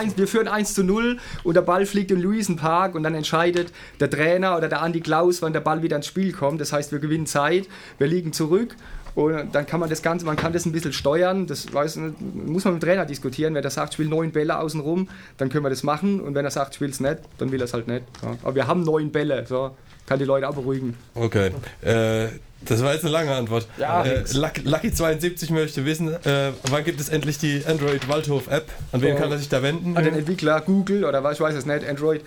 1:0 und der Ball fliegt im Luisenpark und dann entscheidet der Trainer oder der Andi Klaus, wann der Ball wieder ins Spiel kommt. Das heißt, wir gewinnen Zeit, wir liegen zurück und dann kann man das Ganze, man kann das ein bisschen steuern. Das muss man mit dem Trainer diskutieren. Wenn er sagt, ich will 9 Bälle außenrum, dann können wir das machen. Und wenn er sagt, ich will es nicht, dann will er es halt nicht. Ja. Aber wir haben 9 Bälle, so kann die Leute auch beruhigen. Okay. Das war jetzt eine lange Antwort. Ja, Lucky72 möchte wissen, wann gibt es endlich die Android-Waldhof-App? An wen kann er sich da wenden? An den Entwickler, Google oder was, ich weiß es nicht, Android.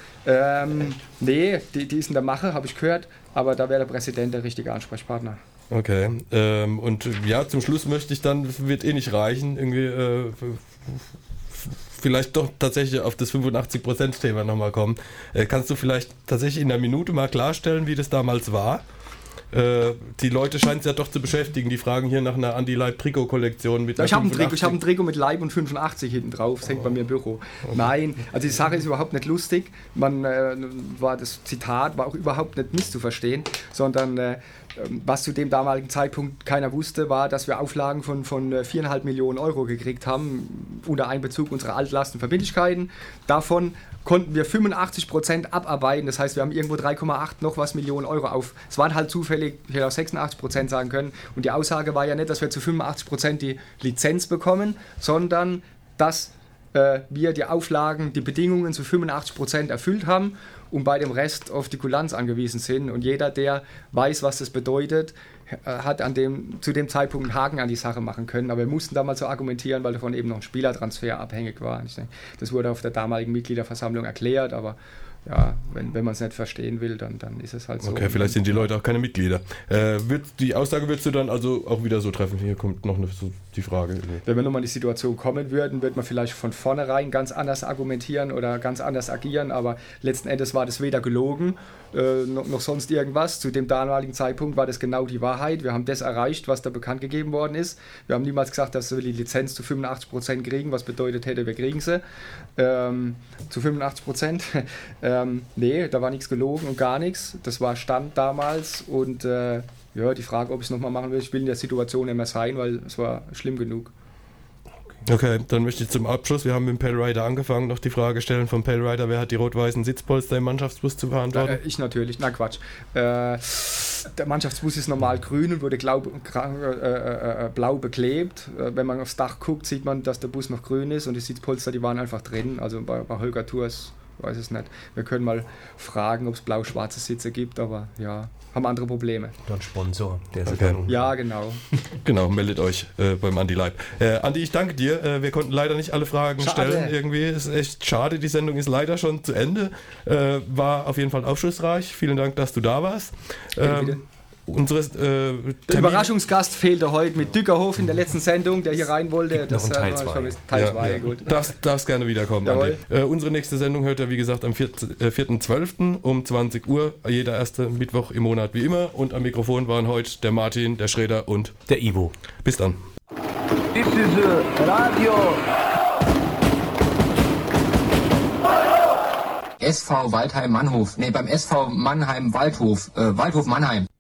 Nee, die ist in der Mache, habe ich gehört, aber da wäre der Präsident der richtige Ansprechpartner. Okay, und ja, zum Schluss möchte ich dann, das wird eh nicht reichen, irgendwie vielleicht doch tatsächlich auf das 85%-Thema nochmal kommen. Kannst du vielleicht tatsächlich in einer Minute mal klarstellen, wie das damals war? Die Leute scheinen es ja doch zu beschäftigen. Die fragen hier nach einer Anti-Leib-Trikot-Kollektion mit. Ich habe ein Trikot mit Leib und 85 hinten drauf. Das hängt bei mir im Büro. Okay. Nein, also die Sache ist überhaupt nicht lustig. Das Zitat war auch überhaupt nicht misszuverstehen, sondern was zu dem damaligen Zeitpunkt keiner wusste, war, dass wir Auflagen von 4,5 Millionen Euro gekriegt haben, unter Einbezug unserer Altlastenverbindlichkeiten. Davon konnten wir 85% abarbeiten, das heißt, wir haben irgendwo 3,8 noch was Millionen Euro auf. Es waren halt zufällig, ich hätte auch 86% sagen können. Und die Aussage war ja nicht, dass wir zu 85% die Lizenz bekommen, sondern dass wir die Auflagen, die Bedingungen zu 85% erfüllt haben und bei dem Rest auf die Kulanz angewiesen sind. Und jeder, der weiß, was das bedeutet, hat zu dem Zeitpunkt einen Haken an die Sache machen können. Aber wir mussten damals so argumentieren, weil davon eben noch ein Spielertransfer abhängig war. Ich denke, das wurde auf der damaligen Mitgliederversammlung erklärt, aber ja, wenn man es nicht verstehen will, dann ist es halt so. Okay, vielleicht sind die Leute auch keine Mitglieder. Die Aussage würdest du dann also auch wieder so treffen? Hier kommt noch die Frage. Wenn wir nochmal in die Situation kommen würden, würde man vielleicht von vornherein ganz anders argumentieren oder ganz anders agieren, aber letzten Endes war das weder gelogen noch sonst irgendwas. Zu dem damaligen Zeitpunkt war das genau die Wahrheit. Wir haben das erreicht, was da bekannt gegeben worden ist. Wir haben niemals gesagt, dass wir die Lizenz zu 85% kriegen, was bedeutet hätte, wir kriegen sie. Zu 85%. Nee, da war nichts gelogen und gar nichts. Das war Stand damals und die Frage, ob ich es nochmal machen will, ich will in der Situation nicht mehr sein, weil es war schlimm genug. Okay. Okay, dann möchte ich zum Abschluss, wir haben mit dem Pellrider angefangen, noch die Frage stellen vom Pellrider, wer hat die rot-weißen Sitzpolster im Mannschaftsbus zu verantworten? Ich natürlich, na Quatsch. Der Mannschaftsbus ist normal grün und wurde blau beklebt. Wenn man aufs Dach guckt, sieht man, dass der Bus noch grün ist und die Sitzpolster, die waren einfach drin. Also bei Holger Tours weiß es nicht. Wir können mal fragen, ob es blau-schwarze Sitze gibt, aber ja, haben andere Probleme. Dann Sponsor, der ist Okay. Ja, genau. Genau, meldet euch beim Andi Leib. Andi, ich danke dir. Wir konnten leider nicht alle Fragen stellen. Irgendwie ist echt schade. Die Sendung ist leider schon zu Ende. War auf jeden Fall aufschlussreich. Vielen Dank, dass du da warst. Bitte. Der Überraschungsgast fehlte heute mit Dückerhof in der letzten Sendung, der hier rein wollte. Noch ein Teil 2. Teil 2, gut. Darfst gerne wiederkommen, Andi. Unsere nächste Sendung hört ihr, wie gesagt, am 4.12. um 20 Uhr. Jeder erste Mittwoch im Monat wie immer. Und am Mikrofon waren heute der Martin, der Schreder und Der Ivo. Bis dann. This is Radio. SV Waldheim Mannhof. Nee, beim SV Mannheim Waldhof. Waldhof Mannheim.